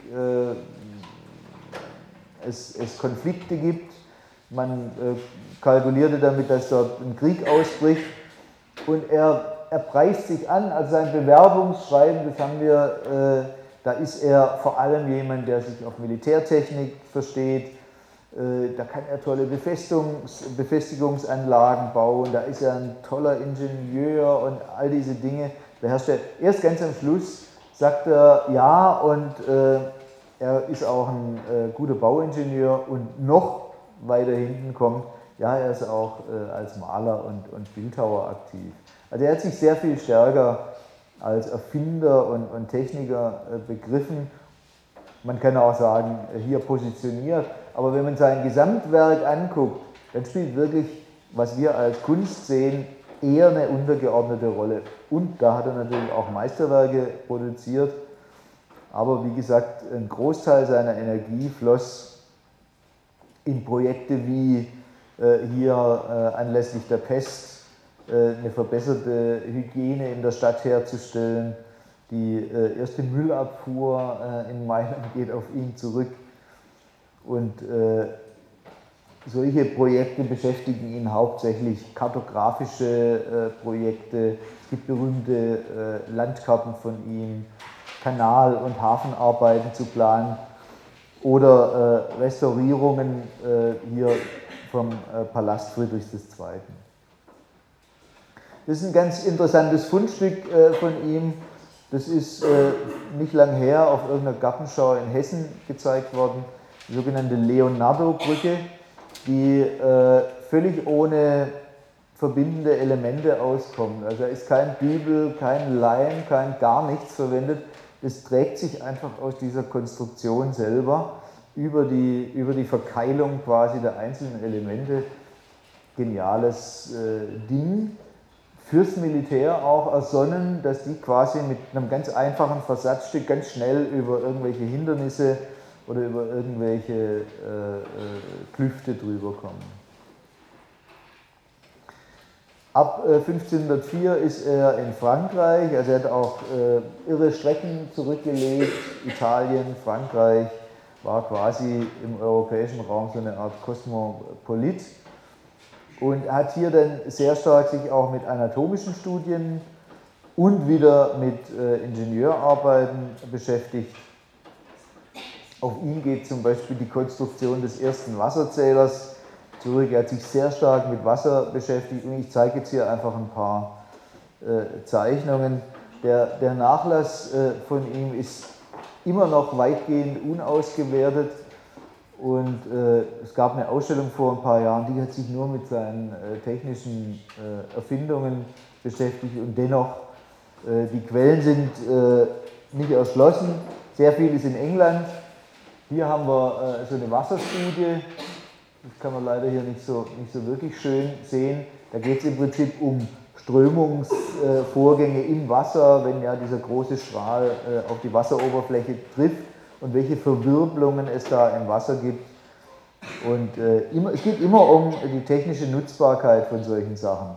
S2: es Konflikte gibt. Man kalkulierte damit, dass dort ein Krieg ausbricht. Und er preist sich an, also sein Bewerbungsschreiben, das haben wir, da ist er vor allem jemand, der sich auf Militärtechnik versteht. Da kann er tolle Befestigungsanlagen bauen, da ist er ein toller Ingenieur und all diese Dinge beherrscht er. Erst ganz am Schluss sagt er ja, und er ist auch ein guter Bauingenieur, und noch weiter hinten kommt, ja, er ist auch als Maler und Bildhauer aktiv. Also er hat sich sehr viel stärker als Erfinder und Techniker begriffen. Man kann auch sagen, hier positioniert. Aber wenn man sein Gesamtwerk anguckt, dann spielt wirklich, was wir als Kunst sehen, eher eine untergeordnete Rolle. Und da hat er natürlich auch Meisterwerke produziert. Aber wie gesagt, ein Großteil seiner Energie floss in Projekte wie hier anlässlich der Pest eine verbesserte Hygiene in der Stadt herzustellen. Die erste Müllabfuhr in Mailand geht auf ihn zurück. Und solche Projekte beschäftigen ihn hauptsächlich, kartografische Projekte. Es gibt berühmte Landkarten von ihm, Kanal- und Hafenarbeiten zu planen oder Restaurierungen hier vom Palast Friedrichs II. Das ist ein ganz interessantes Fundstück von ihm. Das ist nicht lang her auf irgendeiner Gartenschau in Hessen gezeigt worden, die sogenannte Leonardo-Brücke. die völlig ohne verbindende Elemente auskommen. Also da ist kein Dübel, kein Leim, kein gar nichts verwendet. Es trägt sich einfach aus dieser Konstruktion selber über die Verkeilung quasi der einzelnen Elemente. Geniales Ding. Fürs Militär auch ersonnen, dass die quasi mit einem ganz einfachen Versatzstück ganz schnell über irgendwelche Hindernisse oder über irgendwelche Klüfte drüber kommen. Ab 1504 ist er in Frankreich, also er hat auch irre Strecken zurückgelegt. Italien, Frankreich war quasi im europäischen Raum so eine Art Kosmopolit und hat hier dann sehr stark sich auch mit anatomischen Studien und wieder mit Ingenieurarbeiten beschäftigt. Auf ihn geht zum Beispiel die Konstruktion des ersten Wasserzählers zurück. Er hat sich sehr stark mit Wasser beschäftigt und ich zeige jetzt hier einfach ein paar Zeichnungen. Der Nachlass von ihm ist immer noch weitgehend unausgewertet und es gab eine Ausstellung vor ein paar Jahren, die hat sich nur mit seinen technischen Erfindungen beschäftigt und dennoch, die Quellen sind nicht erschlossen, sehr viel ist in England. Hier haben wir so eine Wasserstudie. Das kann man leider hier nicht so wirklich schön sehen. Da geht es im Prinzip um Strömungsvorgänge im Wasser, wenn ja dieser große Strahl auf die Wasseroberfläche trifft und welche Verwirbelungen es da im Wasser gibt. Und es geht immer um die technische Nutzbarkeit von solchen Sachen.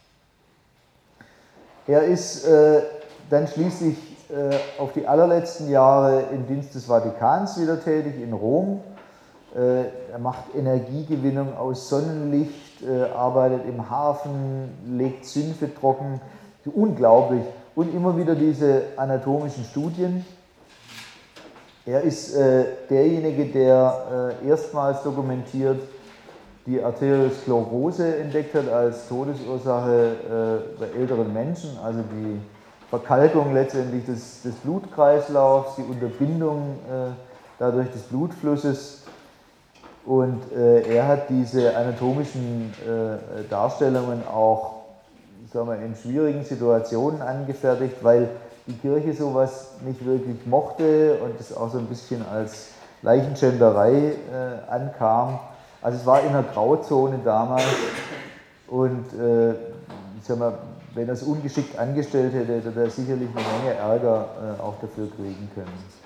S2: Er ist dann schließlich auf die allerletzten Jahre im Dienst des Vatikans wieder tätig in Rom. Er macht Energiegewinnung aus Sonnenlicht, arbeitet im Hafen, legt Sümpfe trocken, unglaublich. Und immer wieder diese anatomischen Studien. Er ist derjenige, der erstmals dokumentiert die Arteriosklerose entdeckt hat als Todesursache bei älteren Menschen, also die Verkalkung letztendlich des Blutkreislaufs, die Unterbindung dadurch des Blutflusses. Und er hat diese anatomischen Darstellungen auch, sagen wir, in schwierigen Situationen angefertigt, weil die Kirche sowas nicht wirklich mochte und es auch so ein bisschen als Leichenschänderei ankam. Also es war in einer Grauzone damals und sagen wir, wenn er es ungeschickt angestellt hätte, hätte er sicherlich eine Menge Ärger auch dafür kriegen können.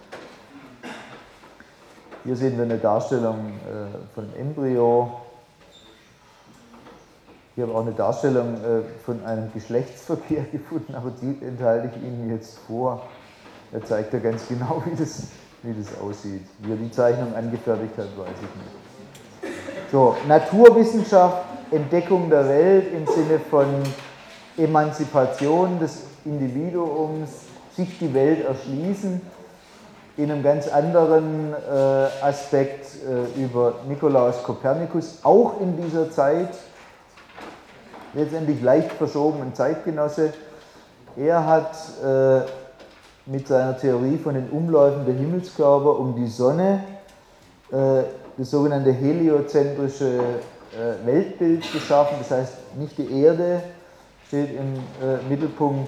S2: Hier sehen wir eine Darstellung von Embryo. Hier habe ich auch eine Darstellung von einem Geschlechtsverkehr gefunden, aber die enthalte ich Ihnen jetzt vor. Da zeigt er ganz genau, wie das aussieht. Wie er die Zeichnung angefertigt hat, weiß ich nicht. So, Naturwissenschaft, Entdeckung der Welt im Sinne von Emanzipation des Individuums, sich die Welt erschließen. In einem ganz anderen Aspekt über Nikolaus Kopernikus, auch in dieser Zeit, letztendlich leicht verschoben, ein Zeitgenosse. Er hat mit seiner Theorie von den Umläufen der Himmelskörper um die Sonne das sogenannte heliozentrische Weltbild geschaffen, das heißt nicht die Erde steht im Mittelpunkt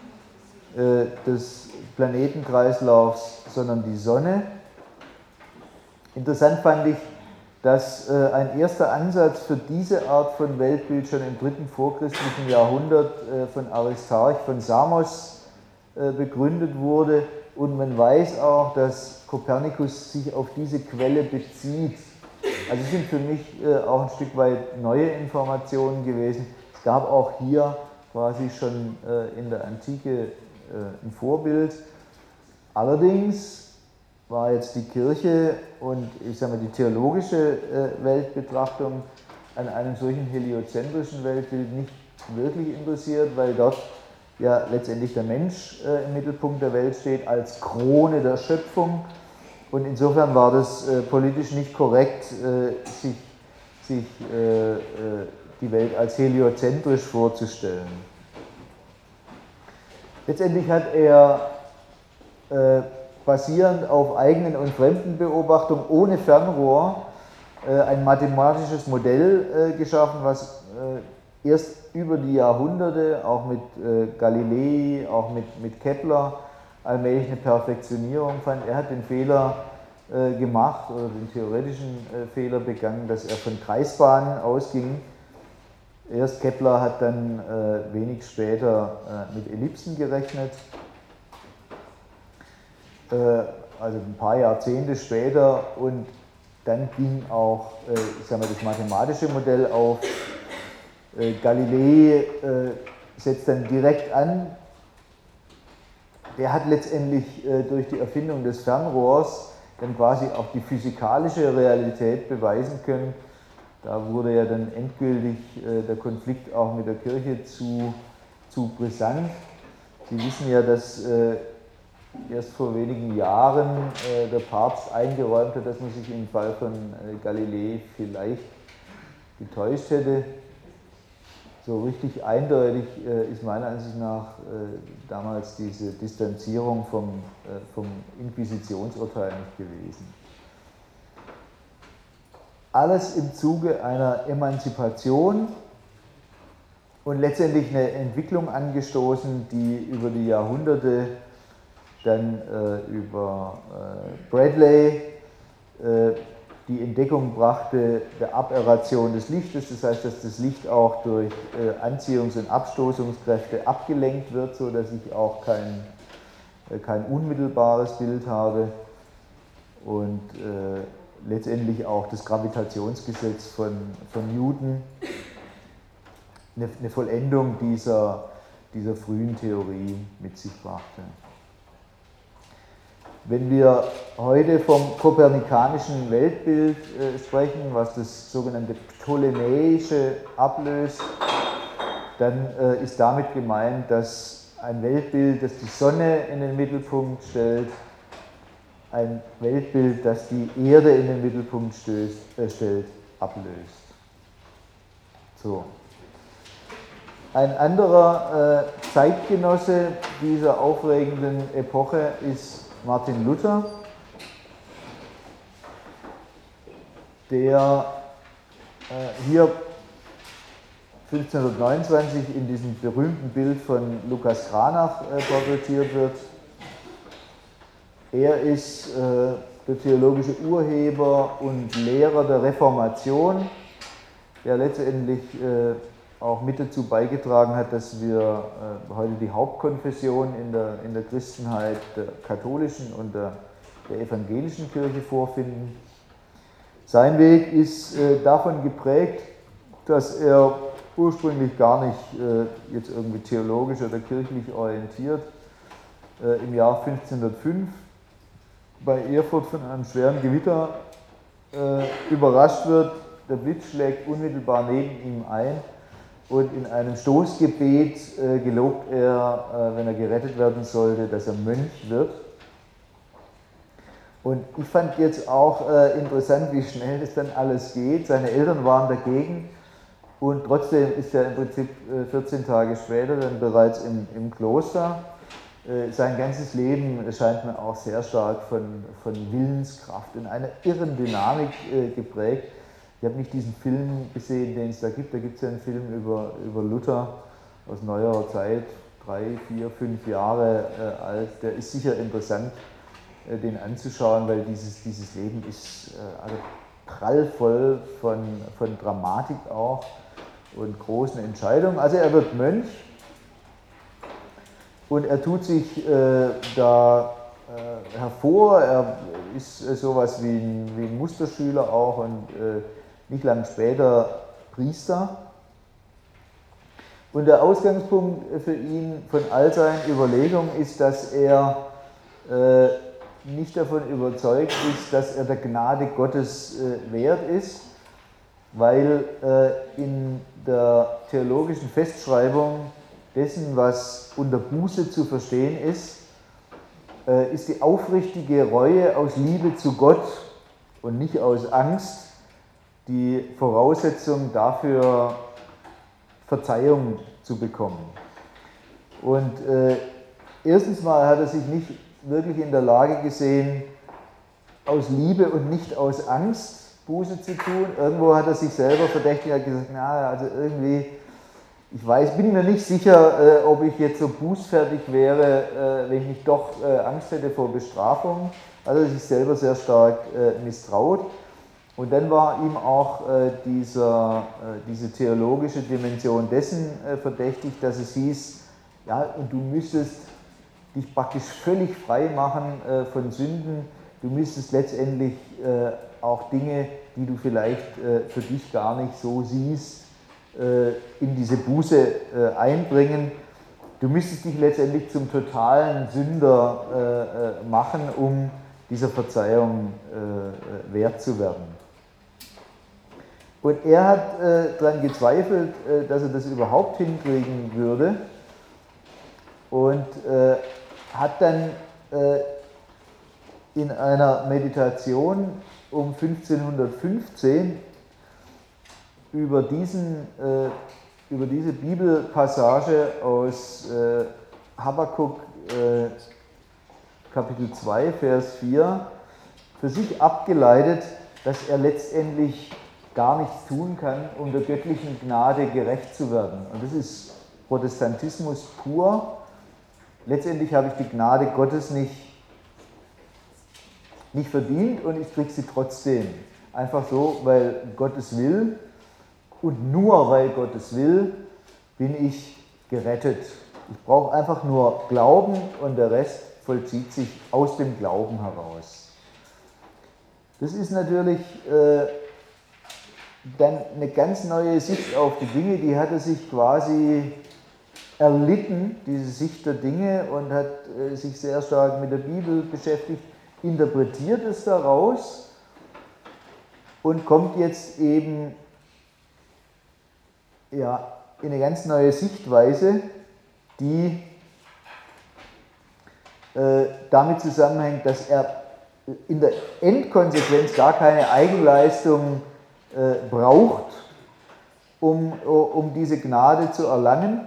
S2: des Planetenkreislaufs, sondern die Sonne. Interessant fand ich, dass ein erster Ansatz für diese Art von Weltbild schon im 3. vorchristlichen Jahrhundert von Aristarch von Samos begründet wurde und man weiß auch, dass Kopernikus sich auf diese Quelle bezieht. Also es sind für mich auch ein Stück weit neue Informationen gewesen. Es gab auch hier quasi schon in der Antike ein Vorbild. Allerdings war jetzt die Kirche und ich sage mal die theologische Weltbetrachtung an einem solchen heliozentrischen Weltbild nicht wirklich interessiert, weil dort ja letztendlich der Mensch im Mittelpunkt der Welt steht als Krone der Schöpfung und insofern war das politisch nicht korrekt, sich die Welt als heliozentrisch vorzustellen. Letztendlich hat er basierend auf eigenen und fremden Beobachtungen ohne Fernrohr ein mathematisches Modell geschaffen, was erst über die Jahrhunderte, auch mit Galilei, auch mit Kepler, allmählich eine Perfektionierung fand. Er hat den Fehler gemacht oder den theoretischen Fehler begangen, dass er von Kreisbahnen ausging. Erst Kepler hat dann wenig später mit Ellipsen gerechnet. Also ein paar Jahrzehnte später, und dann ging auch ich sag mal, das mathematische Modell auf. Galilei setzt dann direkt an. Der hat letztendlich durch die Erfindung des Fernrohrs dann quasi auch die physikalische Realität beweisen können. Da wurde ja dann endgültig der Konflikt auch mit der Kirche zu brisant. Sie wissen ja, dass erst vor wenigen Jahren der Papst eingeräumt hat, dass man sich im Fall von Galilei vielleicht getäuscht hätte. So richtig eindeutig ist meiner Ansicht nach damals diese Distanzierung vom Inquisitionsurteil nicht gewesen. Alles im Zuge einer Emanzipation und letztendlich eine Entwicklung angestoßen, die über die Jahrhunderte dann über Bradley die Entdeckung brachte der Aberration des Lichtes, das heißt, dass das Licht auch durch Anziehungs- und Abstoßungskräfte abgelenkt wird, sodass ich auch kein unmittelbares Bild habe, und letztendlich auch das Gravitationsgesetz von Newton, eine Vollendung dieser frühen Theorie mit sich brachte. Wenn wir heute vom kopernikanischen Weltbild sprechen, was das sogenannte Ptolemäische ablöst, dann ist damit gemeint, dass ein Weltbild, das die Sonne in den Mittelpunkt stellt, ein Weltbild, das die Erde in den Mittelpunkt stellt, ablöst. So. Ein anderer Zeitgenosse dieser aufregenden Epoche ist Martin Luther, der hier 1529 in diesem berühmten Bild von Lukas Cranach porträtiert wird. Er ist der theologische Urheber und Lehrer der Reformation, der letztendlich auch mit dazu beigetragen hat, dass wir heute die Hauptkonfession in der Christenheit der katholischen und der evangelischen Kirche vorfinden. Sein Weg ist davon geprägt, dass er ursprünglich gar nicht jetzt irgendwie theologisch oder kirchlich orientiert im Jahr 1505 bei Erfurt von einem schweren Gewitter überrascht wird. Der Blitz schlägt unmittelbar neben ihm ein. Und in einem Stoßgebet gelobt er, wenn er gerettet werden sollte, dass er Mönch wird. Und ich fand jetzt auch interessant, wie schnell das dann alles geht. Seine Eltern waren dagegen, und trotzdem ist er im Prinzip 14 Tage später dann bereits im Kloster. Sein ganzes Leben scheint mir auch sehr stark von Willenskraft und einer irren Dynamik geprägt. Ich habe nicht diesen Film gesehen, den es da gibt. Da gibt es ja einen Film über Luther aus neuerer Zeit, 3, 4, 5 Jahre alt. Der ist sicher interessant, den anzuschauen, weil dieses Leben ist also prallvoll von Dramatik auch und großen Entscheidungen. Also er wird Mönch und er tut sich da hervor. Er ist sowas wie ein Musterschüler auch und nicht lang später Priester. Und der Ausgangspunkt für ihn von all seinen Überlegungen ist, dass er nicht davon überzeugt ist, dass er der Gnade Gottes wert ist, weil in der theologischen Festschreibung dessen, was unter Buße zu verstehen ist die aufrichtige Reue aus Liebe zu Gott und nicht aus Angst die Voraussetzung dafür, Verzeihung zu bekommen. Und erstens mal hat er sich nicht wirklich in der Lage gesehen, aus Liebe und nicht aus Angst Buße zu tun. Irgendwo hat er sich selber verdächtigt, hat gesagt, na, also irgendwie, bin mir nicht sicher, ob ich jetzt so bußfertig wäre, wenn ich nicht doch Angst hätte vor Bestrafung. Also sich selber sehr stark misstraut. Und dann war ihm auch diese theologische Dimension dessen verdächtig, dass es hieß, ja, und du müsstest dich praktisch völlig frei machen von Sünden. Du müsstest letztendlich auch Dinge, die du vielleicht für dich gar nicht so siehst, in diese Buße einbringen. Du müsstest dich letztendlich zum totalen Sünder machen, um dieser Verzeihung wert zu werden. Und er hat daran gezweifelt, dass er das überhaupt hinkriegen würde und hat dann in einer Meditation um 1515 über diese Bibelpassage aus Habakuk Kapitel 2, Vers 4 für sich abgeleitet, dass er letztendlich gar nichts tun kann, um der göttlichen Gnade gerecht zu werden. Und das ist Protestantismus pur. Letztendlich habe ich die Gnade Gottes nicht verdient und ich kriege sie trotzdem. Einfach so, weil Gott es will. Und nur weil Gott es will, bin ich gerettet. Ich brauche einfach nur Glauben und der Rest vollzieht sich aus dem Glauben heraus. Das ist natürlich dann eine ganz neue Sicht auf die Dinge, die hat er sich quasi erlitten, diese Sicht der Dinge, und hat sich sehr stark mit der Bibel beschäftigt, interpretiert es daraus und kommt jetzt eben ja, in eine ganz neue Sichtweise, die damit zusammenhängt, dass er in der Endkonsequenz gar keine Eigenleistung braucht, um diese Gnade zu erlangen.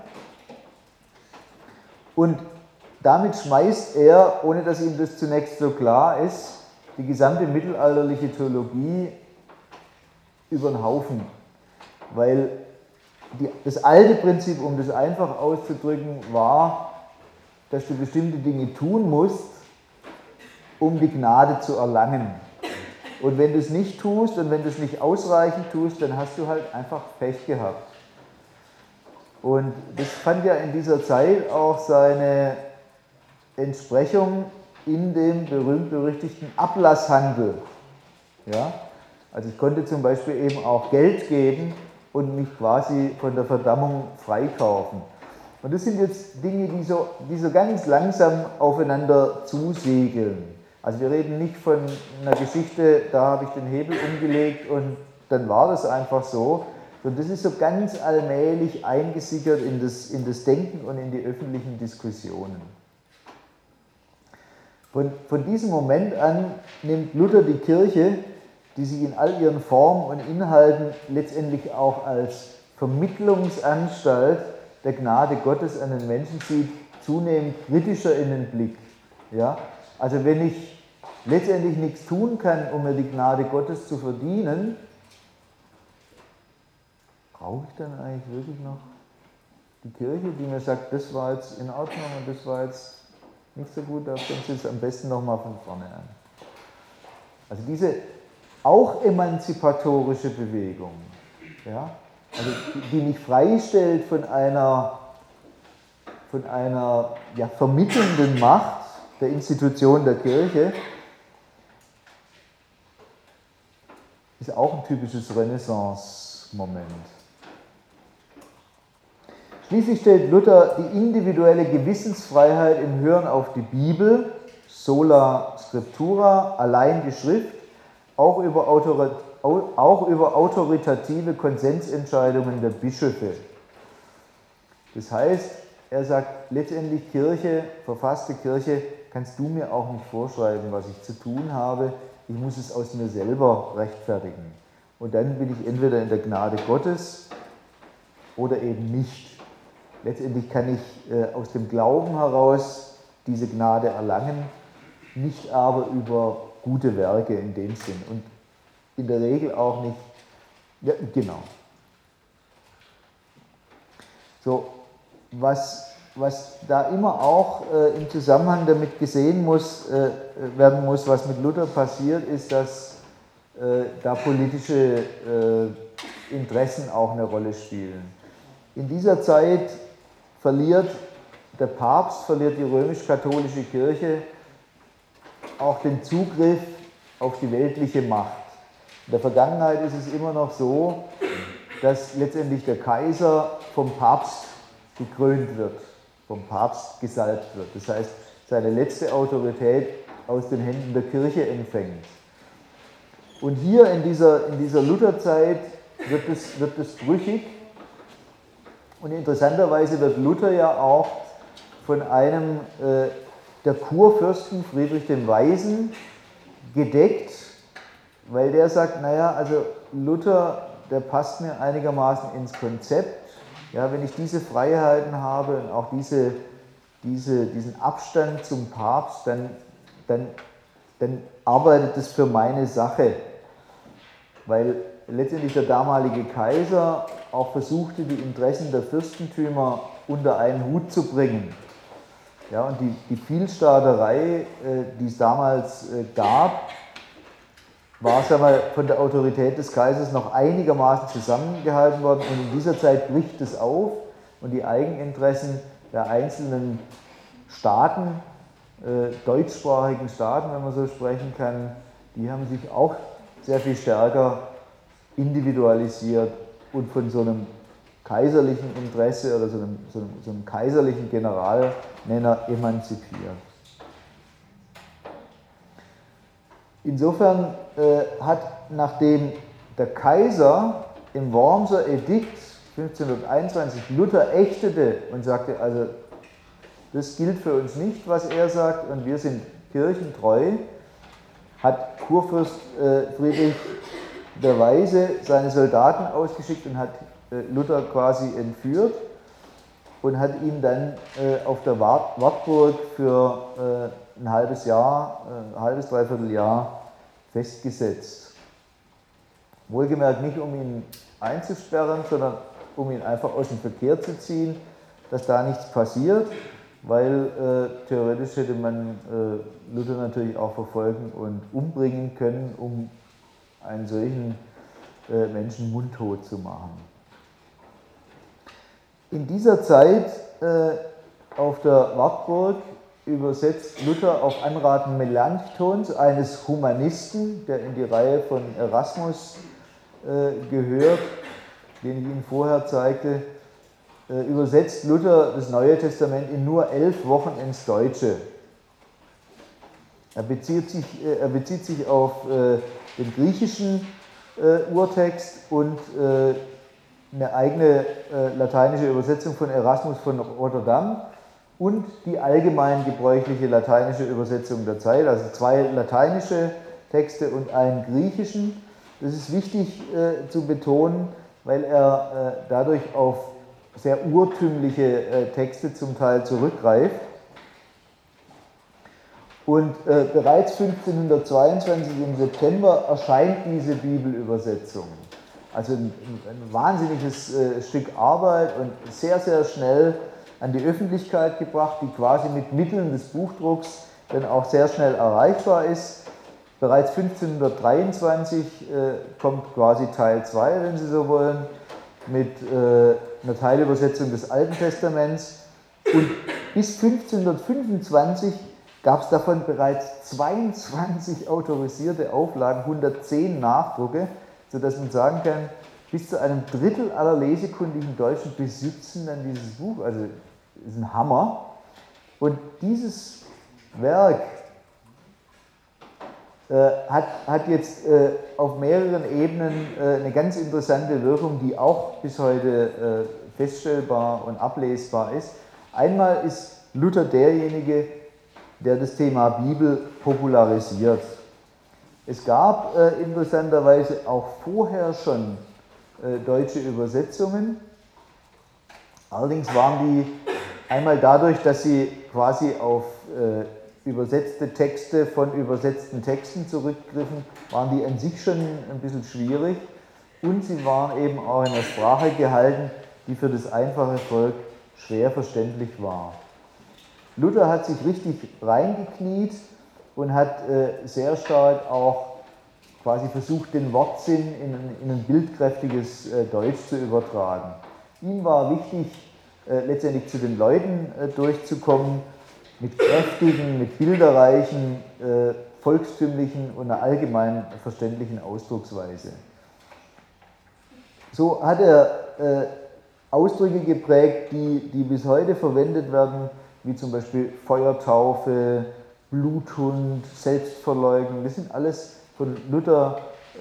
S2: Und damit schmeißt er, ohne dass ihm das zunächst so klar ist, die gesamte mittelalterliche Theologie über den Haufen. Weil das alte Prinzip, um das einfach auszudrücken, war, dass du bestimmte Dinge tun musst, um die Gnade zu erlangen. Und wenn du es nicht tust und wenn du es nicht ausreichend tust, dann hast du halt einfach Pech gehabt. Und das fand ja in dieser Zeit auch seine Entsprechung in dem berühmt-berüchtigten Ablasshandel. Ja? Also ich konnte zum Beispiel eben auch Geld geben und mich quasi von der Verdammung freikaufen. Und das sind jetzt Dinge, die so ganz langsam aufeinander zusegeln. Also wir reden nicht von einer Geschichte, da habe ich den Hebel umgelegt und dann war das einfach so, sondern das ist so ganz allmählich eingesickert in das Denken und in die öffentlichen Diskussionen. Von diesem Moment an nimmt Luther die Kirche, die sich in all ihren Formen und Inhalten letztendlich auch als Vermittlungsanstalt der Gnade Gottes an den Menschen sieht, zunehmend kritischer in den Blick. Ja? Also wenn ich letztendlich nichts tun kann, um mir die Gnade Gottes zu verdienen, brauche ich dann eigentlich wirklich noch die Kirche, die mir sagt, das war jetzt in Ordnung und das war jetzt nicht so gut, da fängt es jetzt am besten nochmal von vorne an. Also diese auch emanzipatorische Bewegung, ja, also die mich freistellt von einer ja, vermittelnden Macht der Institution der Kirche, ist auch ein typisches Renaissance-Moment. Schließlich stellt Luther die individuelle Gewissensfreiheit im Hören auf die Bibel, sola scriptura, allein die Schrift, auch über autoritative Konsensentscheidungen der Bischöfe. Das heißt, er sagt letztendlich Kirche, verfasste Kirche, kannst du mir auch nicht vorschreiben, was ich zu tun habe, ich muss es aus mir selber rechtfertigen. Und dann bin ich entweder in der Gnade Gottes oder eben nicht. Letztendlich kann ich aus dem Glauben heraus diese Gnade erlangen, nicht aber über gute Werke in dem Sinn. Und in der Regel auch nicht, ja, genau. So, was da immer auch im Zusammenhang damit gesehen werden muss, was mit Luther passiert, ist, dass da politische Interessen auch eine Rolle spielen. In dieser Zeit verliert der Papst, verliert die römisch-katholische Kirche auch den Zugriff auf die weltliche Macht. In der Vergangenheit ist es immer noch so, dass letztendlich der Kaiser vom Papst gekrönt wird, vom Papst gesalbt wird. Das heißt, seine letzte Autorität aus den Händen der Kirche empfängt. Und hier in dieser Lutherzeit wird es brüchig. Und interessanterweise wird Luther ja auch von einem der Kurfürsten, Friedrich dem Weisen, gedeckt, weil der sagt, naja, also Luther, der passt mir einigermaßen ins Konzept. Ja, wenn ich diese Freiheiten habe und auch diesen Abstand zum Papst, dann arbeitet es für meine Sache. Weil letztendlich der damalige Kaiser auch versuchte, die Interessen der Fürstentümer unter einen Hut zu bringen. Ja, und die Vielstaaterei, die es damals gab, war, sagen wir, von der Autorität des Kaisers noch einigermaßen zusammengehalten worden. Und in dieser Zeit bricht es auf und die Eigeninteressen der einzelnen Staaten, deutschsprachigen Staaten, wenn man so sprechen kann, die haben sich auch sehr viel stärker individualisiert und von so einem kaiserlichen Interesse oder so einem kaiserlichen Generalnenner emanzipiert. Insofern hat, nachdem der Kaiser im Wormser Edikt 1521 Luther ächtete und sagte, also das gilt für uns nicht, was er sagt, und wir sind kirchentreu, hat Kurfürst Friedrich der Weise seine Soldaten ausgeschickt und hat Luther quasi entführt und hat ihn dann auf der Wartburg für ein halbes, dreiviertel Jahr festgesetzt. Wohlgemerkt nicht, um ihn einzusperren, sondern um ihn einfach aus dem Verkehr zu ziehen, dass da nichts passiert, weil theoretisch hätte man Luther natürlich auch verfolgen und umbringen können, um einen solchen Menschen mundtot zu machen. In dieser Zeit auf der Wartburg übersetzt Luther auf Anraten Melanchthons, eines Humanisten, der in die Reihe von Erasmus gehört, den ich Ihnen vorher zeigte, übersetzt Luther das Neue Testament in nur 11 Wochen ins Deutsche. Er bezieht sich auf den griechischen Urtext und eine eigene lateinische Übersetzung von Erasmus von Rotterdam und die allgemein gebräuchliche lateinische Übersetzung der Zeit, also 2 lateinische Texte und einen griechischen. Das ist wichtig zu betonen, weil er dadurch auf sehr urtümliche Texte zum Teil zurückgreift. Und bereits 1522 im September erscheint diese Bibelübersetzung. Also ein wahnsinniges Stück Arbeit und sehr, sehr schnell an die Öffentlichkeit gebracht, die quasi mit Mitteln des Buchdrucks dann auch sehr schnell erreichbar ist. Bereits 1523 kommt quasi Teil 2, wenn Sie so wollen, mit einer Teilübersetzung des Alten Testaments. Und bis 1525 gab es davon bereits 22 autorisierte Auflagen, 110 Nachdrucke, sodass man sagen kann, bis zu einem Drittel aller lesekundigen Deutschen besitzen dann dieses Buch. Also ist ein Hammer. Und dieses Werk hat jetzt auf mehreren Ebenen eine ganz interessante Wirkung, die auch bis heute feststellbar und ablesbar ist. Einmal ist Luther derjenige, der das Thema Bibel popularisiert. Es gab interessanterweise auch vorher schon deutsche Übersetzungen. Allerdings waren die einmal dadurch, dass sie quasi auf übersetzte Texte von übersetzten Texten zurückgriffen, waren die an sich schon ein bisschen schwierig und sie waren eben auch in einer Sprache gehalten, die für das einfache Volk schwer verständlich war. Luther hat sich richtig reingekniet und hat sehr stark auch quasi versucht, den Wortsinn in ein bildkräftiges Deutsch zu übertragen. Ihm war wichtig, letztendlich zu den Leuten durchzukommen, mit kräftigen, mit bilderreichen, volkstümlichen und einer allgemein verständlichen Ausdrucksweise. So hat er Ausdrücke geprägt, die bis heute verwendet werden, wie zum Beispiel Feuertaufe, Bluthund, Selbstverleugnung. Das sind alles von Luther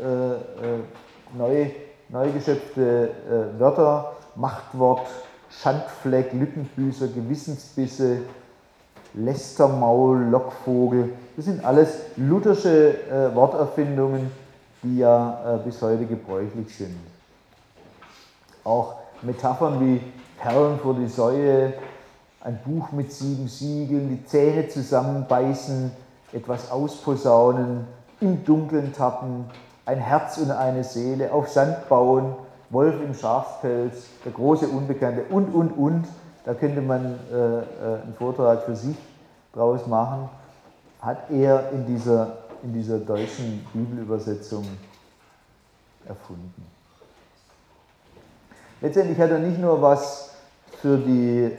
S2: neu geschöpfte Wörter, Machtwort, Schandfleck, Lückenbüßer, Gewissensbisse, Lästermaul, Lockvogel. Das sind alles luthersche Worterfindungen, die ja bis heute gebräuchlich sind. Auch Metaphern wie Perlen vor die Säue, ein Buch mit 7 Siegeln, die Zähne zusammenbeißen, etwas ausposaunen, im Dunkeln tappen, ein Herz und eine Seele, auf Sand bauen, Wolf im Schafspelz, der große Unbekannte und. Da könnte man einen Vortrag für sich draus machen, hat er in dieser deutschen Bibelübersetzung erfunden. Letztendlich hat er nicht nur was für die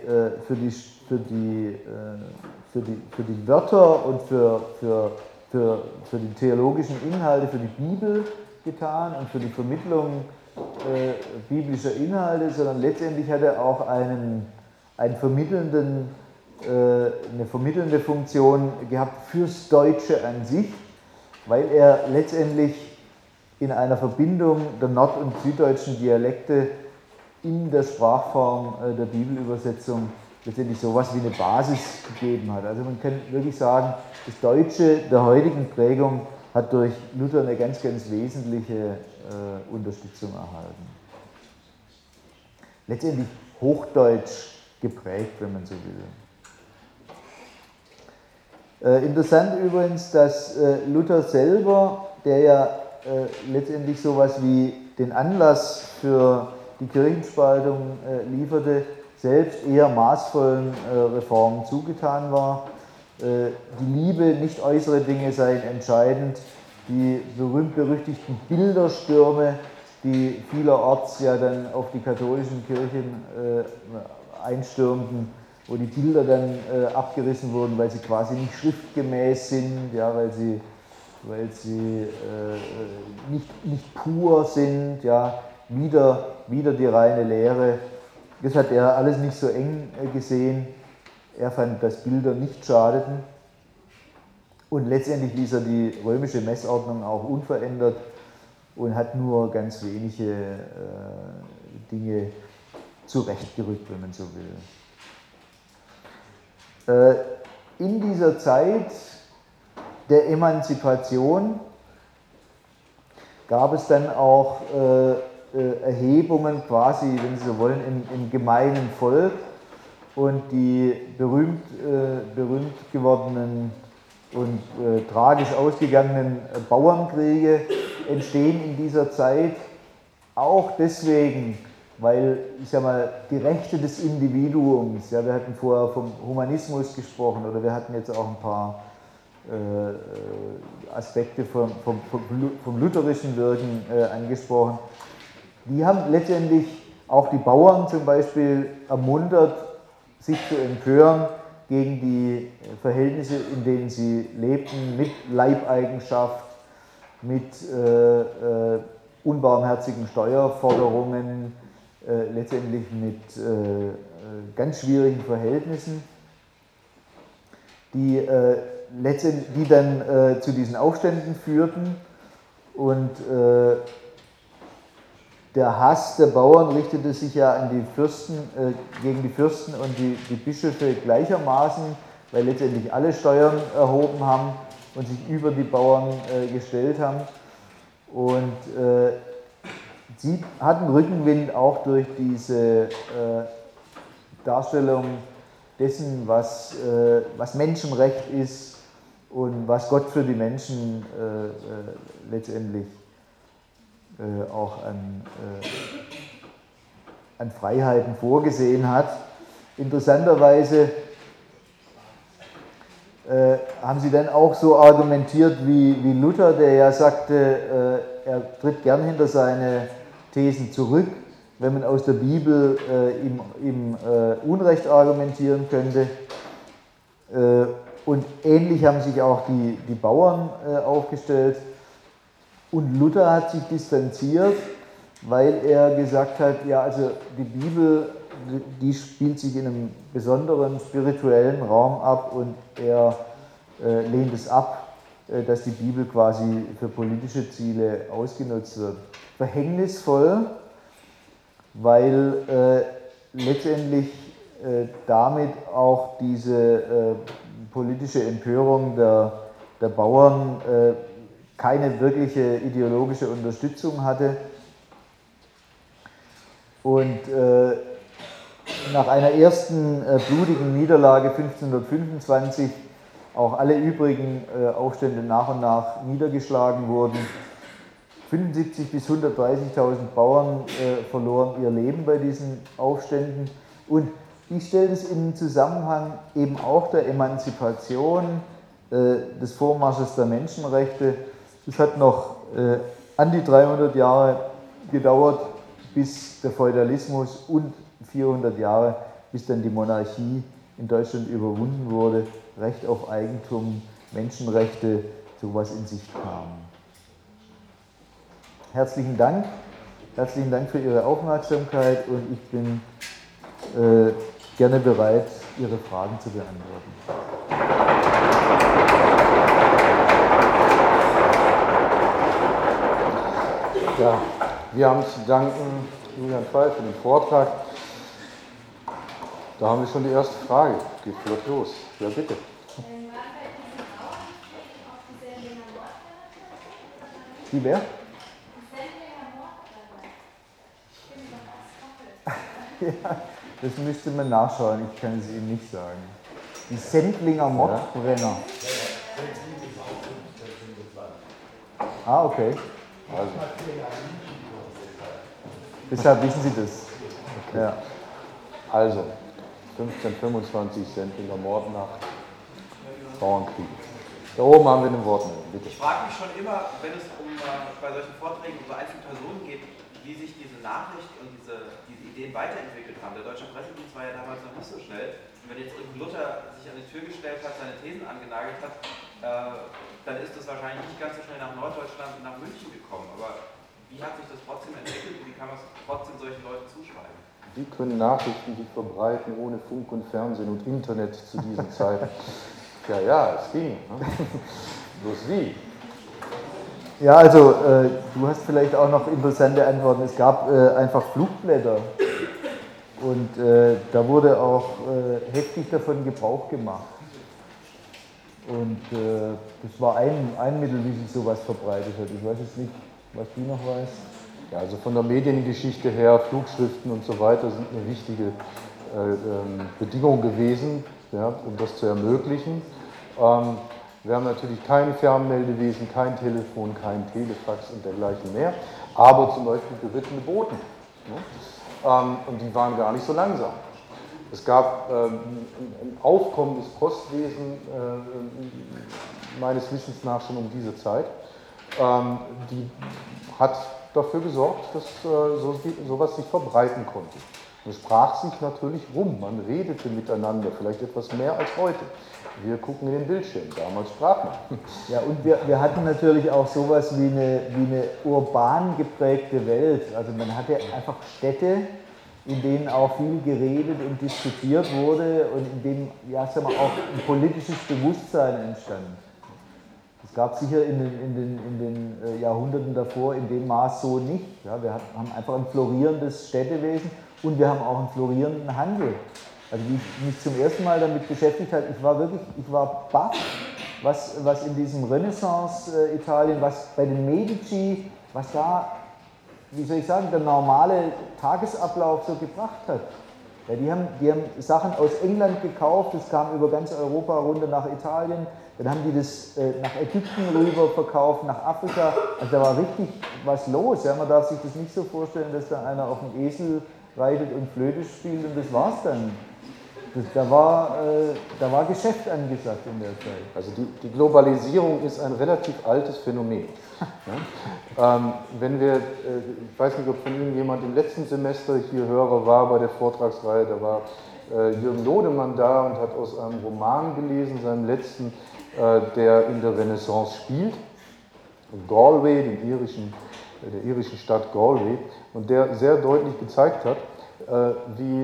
S2: Wörter und für die theologischen Inhalte, für die Bibel getan und für die Vermittlung biblischer Inhalte, sondern letztendlich hat er auch eine vermittelnde Funktion gehabt fürs Deutsche an sich, weil er letztendlich in einer Verbindung der nord- und süddeutschen Dialekte in der Sprachform der Bibelübersetzung letztendlich sowas wie eine Basis gegeben hat. Also man kann wirklich sagen, das Deutsche der heutigen Prägung hat durch Luther eine ganz, ganz wesentliche Unterstützung erhalten. Letztendlich Hochdeutsch geprägt, wenn man so will. Interessant übrigens, dass Luther selber, der ja letztendlich sowas wie den Anlass für die Kirchenspaltung lieferte, selbst eher maßvollen Reformen zugetan war. Die Liebe, nicht äußere Dinge seien entscheidend. Die berühmt-berüchtigten Bilderstürme, die vielerorts ja dann auf die katholischen Kirchen einstürmten, wo die Bilder dann abgerissen wurden, weil sie quasi nicht schriftgemäß sind, ja, weil sie nicht pur sind, ja, wieder die reine Lehre. Das hat er alles nicht so eng gesehen. Er fand, dass Bilder nicht schadeten. Und letztendlich ließ er die römische Messordnung auch unverändert und hat nur ganz wenige Dinge zurechtgerückt, wenn man so will. In dieser Zeit der Emanzipation gab es dann auch Erhebungen quasi, wenn Sie so wollen, im gemeinen Volk, und die berühmt gewordenen und tragisch ausgegangenen Bauernkriege entstehen in dieser Zeit auch deswegen, weil, ich sag mal, die Rechte des Individuums, ja, wir hatten vorher vom Humanismus gesprochen oder wir hatten jetzt auch ein paar Aspekte vom lutherischen Wirken angesprochen, die haben letztendlich auch die Bauern zum Beispiel ermuntert, sich zu empören gegen die Verhältnisse, in denen sie lebten, mit Leibeigenschaft, mit unbarmherzigen Steuerforderungen, letztendlich mit ganz schwierigen Verhältnissen, die dann zu diesen Aufständen führten. Und der Hass der Bauern richtete sich ja an die Fürsten, gegen die Fürsten und die Bischöfe gleichermaßen, weil letztendlich alle Steuern erhoben haben und sich über die Bauern gestellt haben. Und sie hatten Rückenwind auch durch diese Darstellung dessen, was Menschenrecht ist und was Gott für die Menschen letztendlich auch an Freiheiten vorgesehen hat. Interessanterweise haben Sie dann auch so argumentiert wie Luther, der ja sagte, er tritt gern hinter seine Thesen zurück, wenn man aus der Bibel ihm Unrecht argumentieren könnte. Und ähnlich haben sich auch die Bauern aufgestellt. Und Luther hat sich distanziert, weil er gesagt hat, ja, also die Bibel, die spielt sich in einem besonderen spirituellen Raum ab und er lehnt es ab, dass die Bibel quasi für politische Ziele ausgenutzt wird. Verhängnisvoll, weil letztendlich damit auch diese politische Empörung der Bauern keine wirkliche ideologische Unterstützung hatte. Und nach einer ersten blutigen Niederlage 1525 auch alle übrigen Aufstände nach und nach niedergeschlagen wurden. 75.000 bis 130.000 Bauern verloren ihr Leben bei diesen Aufständen. Und ich stelle das in den Zusammenhang eben auch der Emanzipation, des Vormarsches der Menschenrechte. Es hat noch an die 300 Jahre gedauert, bis der Feudalismus und 400 Jahre, bis dann die Monarchie in Deutschland überwunden wurde, Recht auf Eigentum, Menschenrechte, sowas in Sicht kam. Herzlichen Dank für Ihre Aufmerksamkeit und ich bin gerne bereit, Ihre Fragen zu beantworten.
S1: Ja, wir haben zu danken, Julian Pfeil, für den Vortrag. Da haben wir schon die erste Frage. Geht flott los. Ja, bitte.
S2: Die wer? Ja, das müsste man nachschauen, ich kann es Ihnen nicht sagen. Die Sendlinger Mordbrenner. Ah, okay.
S1: Also.
S2: Deshalb wissen Sie das.
S1: Okay. Ja. Also, 1525 Sendlinger Mordnacht, Bauernkrieg. Da oben haben wir eine Wortmeldung, bitte.
S3: Ich frage mich schon immer, wenn es bei solchen Vorträgen um so einzelne Personen geht, wie sich diese Nachricht und diese Ideen weiterentwickelt haben. Der Deutsche Pressedienst war ja damals noch nicht so schnell. Und wenn jetzt irgendein Luther sich an die Tür gestellt hat, seine Thesen angenagelt hat, dann ist das wahrscheinlich nicht ganz so schnell nach Norddeutschland und nach München gekommen. Aber wie hat sich das trotzdem entwickelt und wie kann man es trotzdem solchen Leuten zuschreiben?
S1: Wie können Nachrichten sich verbreiten ohne Funk und Fernsehen und Internet zu diesen Zeiten? Ja, es ging. Ne? Bloß wie?
S2: Ja, also du hast vielleicht auch noch interessante Antworten. Es gab einfach Flugblätter und da wurde auch heftig davon Gebrauch gemacht. Und das war ein Mittel, wie sich sowas verbreitet hat. Ich weiß jetzt nicht, was du noch weißt.
S1: Ja, also von der Mediengeschichte her, Flugschriften und so weiter sind eine wichtige Bedingung gewesen, ja, um das zu ermöglichen. Wir haben natürlich kein Fernmeldewesen, kein Telefon, kein Telefax und dergleichen mehr, aber zum Beispiel berittene Boten. Ne? Und die waren gar nicht so langsam. Es gab ein Aufkommen des Postwesens meines Wissens nach schon um diese Zeit. Die hat dafür gesorgt, dass sowas sich verbreiten konnte. Und es sprach sich natürlich rum, man redete miteinander, vielleicht etwas mehr als heute. Wir gucken in den Bildschirm, damals sprach man.
S2: Ja, und wir hatten natürlich auch sowas wie eine urban geprägte Welt. Also man hatte einfach Städte, in denen auch viel geredet und diskutiert wurde und in denen, ja, sagen wir, auch ein politisches Bewusstsein entstand. Es gab sicher in den Jahrhunderten davor in dem Maß so nicht. Ja, wir haben einfach ein florierendes Städtewesen und wir haben auch einen florierenden Handel. Also wie ich mich zum ersten Mal damit beschäftigt habe, ich war baff, was in diesem Renaissance-Italien, was bei den Medici, was da, wie soll ich sagen, der normale Tagesablauf so gebracht hat. Ja, die haben Sachen aus England gekauft, das kam über ganz Europa runter nach Italien, dann haben die das nach Ägypten rüber verkauft, nach Afrika, also da war richtig was los. Ja. Man darf sich das nicht so vorstellen, dass da einer auf dem Esel reitet und Flöte spielt und das war's dann. Da war Geschäft angesagt in der Zeit.
S1: Also die Globalisierung ist ein relativ altes Phänomen. Ja? Wenn wir, ich weiß nicht, ob von Ihnen jemand im letzten Semester hier Hörer war bei der Vortragsreihe, da war Jürgen Lodemann da und hat aus einem Roman gelesen, seinem letzten, der in der Renaissance spielt, in Galway, der irischen Stadt Galway, und der sehr deutlich gezeigt hat, wie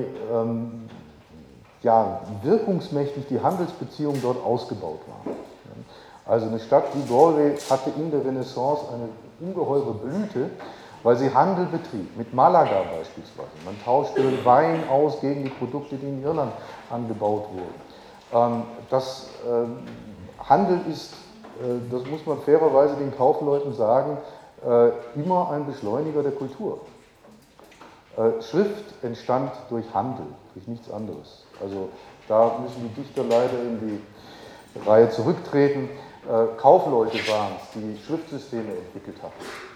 S1: wirkungsmächtig die Handelsbeziehungen dort ausgebaut waren. Also eine Stadt wie Galway hatte in der Renaissance eine ungeheure Blüte, weil sie Handel betrieb, mit Malaga beispielsweise. Man tauschte Wein aus gegen die Produkte, die in Irland angebaut wurden. Handel ist, das muss man fairerweise den Kaufleuten sagen, immer ein Beschleuniger der Kultur. Schrift entstand durch Handel, durch nichts anderes. Also da müssen die Dichter leider in die Reihe zurücktreten. Kaufleute waren es, die Schriftsysteme entwickelt haben.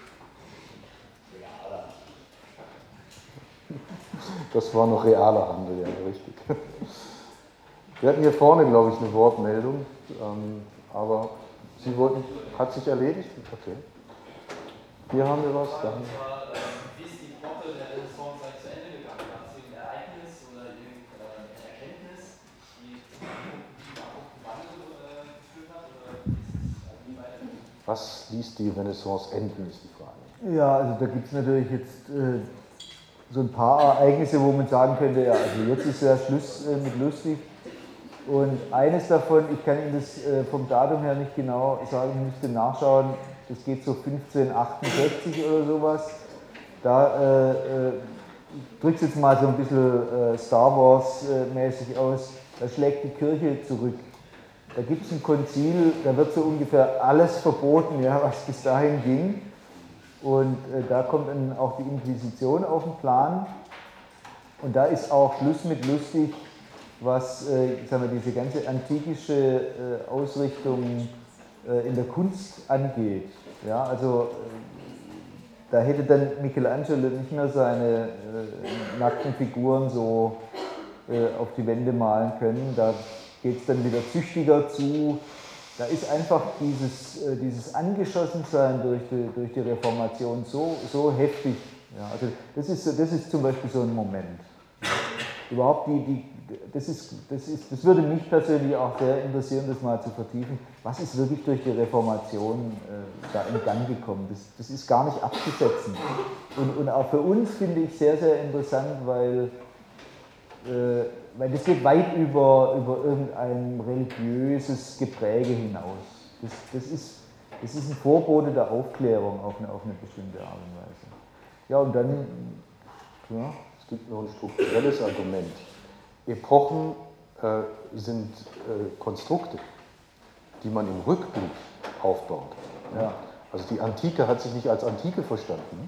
S1: Das war noch realer Handel, ja, richtig. Wir hatten hier vorne, glaube ich, eine Wortmeldung, aber Sie wollten, hat sich erledigt? Okay. Hier haben wir was. Dann.
S4: Wie ist die Epoche der Renaissance eigentlich zu Ende gegangen? Gab es irgendein Ereignis oder irgendeine Erkenntnis, die zum abrupten Wandel geführt hat? Oder wie weitergegangen?
S1: Was ließ die Renaissance enden, ist die Frage.
S2: Ja, also da gibt es natürlich jetzt so ein paar Ereignisse, wo man sagen könnte, ja, also jetzt ist ja Schluss mit lustig. Und eines davon, ich kann Ihnen das vom Datum her nicht genau sagen, ich müsste nachschauen, das geht so 1568 oder sowas. Da drückt es jetzt mal so ein bisschen Star Wars-mäßig aus, da schlägt die Kirche zurück. Da gibt es ein Konzil, da wird so ungefähr alles verboten, ja, was bis dahin ging. Und da kommt dann auch die Inquisition auf den Plan. Und da ist auch Schluss mit lustig, was sagen wir, diese ganze antikische Ausrichtung in der Kunst angeht. Ja, also da hätte dann Michelangelo nicht mehr seine nackten Figuren so auf die Wände malen können. Da geht es dann wieder züchtiger zu. Da ist einfach dieses Angeschossensein durch die Reformation so heftig. Ja, also das ist zum Beispiel so ein Moment. Überhaupt das würde mich persönlich auch sehr interessieren, das mal zu vertiefen. Was ist wirklich durch die Reformation da in Gang gekommen? Das ist gar nicht abzuschätzen. Und auch für uns finde ich sehr, sehr interessant, weil das geht weit über irgendein religiöses Gepräge hinaus. Das ist ein Vorbote der Aufklärung auf eine bestimmte Art und Weise. Ja, und dann, ja.
S1: Es gibt noch ein strukturelles Argument. Epochen sind Konstrukte, die man im Rückblick aufbaut. Ja. Also die Antike hat sich nicht als Antike verstanden.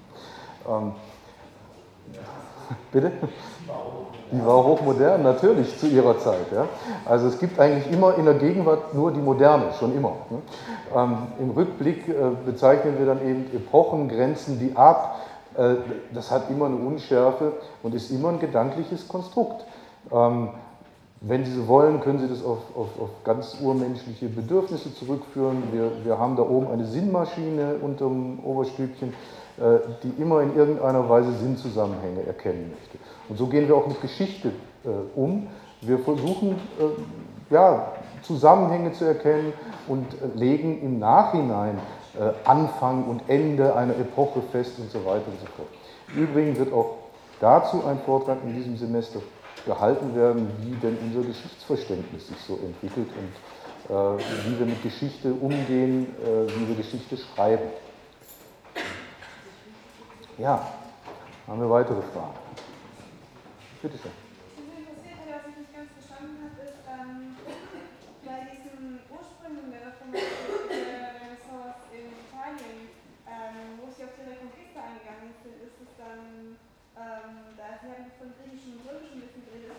S1: Bitte? Die war hochmodern, natürlich, zu ihrer Zeit. Ja. Also es gibt eigentlich immer in der Gegenwart nur die Moderne, schon immer. Im Rückblick bezeichnen wir dann eben Epochen, grenzen die ab. Das hat immer eine Unschärfe und ist immer ein gedankliches Konstrukt. Wenn Sie so wollen, können Sie das auf ganz urmenschliche Bedürfnisse zurückführen. Wir haben da oben eine Sinnmaschine unterm Oberstübchen, die immer in irgendeiner Weise Sinnzusammenhänge erkennen möchte. Und so gehen wir auch mit Geschichte um. Wir versuchen, Zusammenhänge zu erkennen und legen im Nachhinein Anfang und Ende einer Epoche fest und so weiter und so fort. Im Übrigen wird auch dazu ein Vortrag in diesem Semester gehalten werden, wie denn unser Geschichtsverständnis sich so entwickelt und wie wir mit Geschichte umgehen, wie wir Geschichte schreiben. Ja, haben wir weitere Fragen? Bitte schön.
S5: Was ich nicht ganz verstanden habe, ist, bei diesen Ursprüngen der Renaissance in Italien, wo Sie auf die Reconquista eingegangen sind, ist es dann, Sie haben von griechischen und römischen ein bisschen geredet,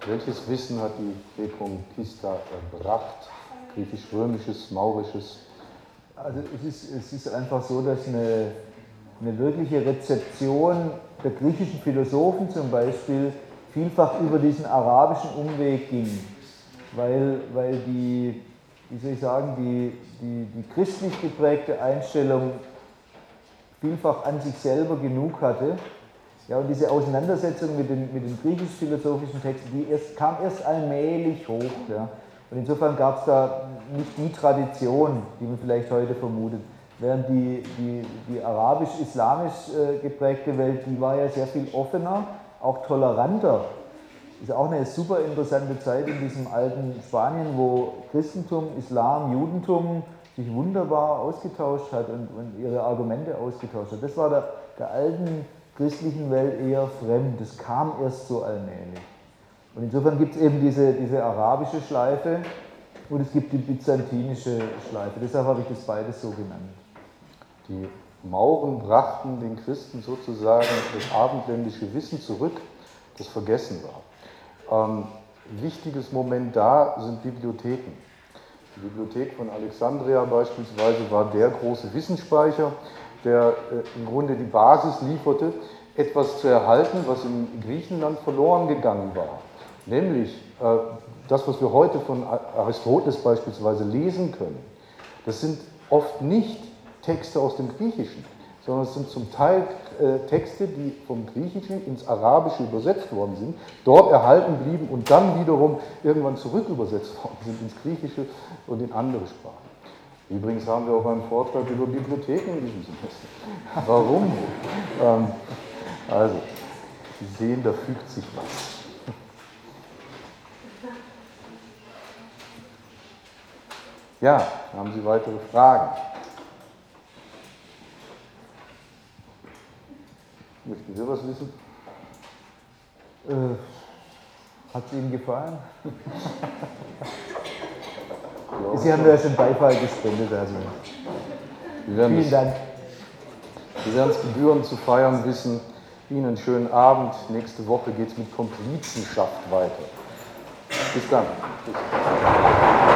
S1: Welches Wissen hat die Reconquista erbracht? Griechisch-römisches, maurisches?
S2: Also es ist einfach so, dass eine wirkliche Rezeption der griechischen Philosophen zum Beispiel vielfach über diesen arabischen Umweg ging, weil die, wie soll ich sagen, die christlich geprägte Einstellung vielfach an sich selber genug hatte. Ja, und diese Auseinandersetzung mit den griechisch-philosophischen Texten, kam erst allmählich hoch. Ja. Und insofern gab es da nicht die Tradition, die man vielleicht heute vermutet. Während die arabisch-islamisch geprägte Welt, die war ja sehr viel offener, auch toleranter. Das ist auch eine super interessante Zeit in diesem alten Spanien, wo Christentum, Islam, Judentum sich wunderbar ausgetauscht hat und ihre Argumente ausgetauscht hat. Das war der alten christlichen Welt eher fremd. Das kam erst so allmählich. Und insofern gibt es eben diese arabische Schleife und es gibt die byzantinische Schleife. Deshalb habe ich das beides so genannt.
S1: Die Mauren brachten den Christen sozusagen das abendländische Wissen zurück, das vergessen war. Wichtiges Moment da sind Bibliotheken. Die Bibliothek von Alexandria beispielsweise war der große Wissensspeicher, der im Grunde die Basis lieferte, etwas zu erhalten, was in Griechenland verloren gegangen war. Nämlich das, was wir heute von Aristoteles beispielsweise lesen können. Das sind oft nicht Texte aus dem Griechischen, sondern es sind zum Teil Texte, die vom Griechischen ins Arabische übersetzt worden sind, dort erhalten blieben und dann wiederum irgendwann zurück übersetzt worden sind ins Griechische und in andere Sprachen. Übrigens haben wir auch einen Vortrag über Bibliotheken in diesem Semester. Warum? Also, Sie sehen, da fügt sich was. Ja, haben Sie weitere Fragen? Möchten Sie was wissen?
S2: Hat es Ihnen gefallen? Sie haben ja schon Beifall gespendet, also vielen Dank.
S1: Sie werden es gebührend zu feiern wissen. Ihnen einen schönen Abend. Nächste Woche geht es mit Komplizenschaft weiter. Bis dann. Tschüss.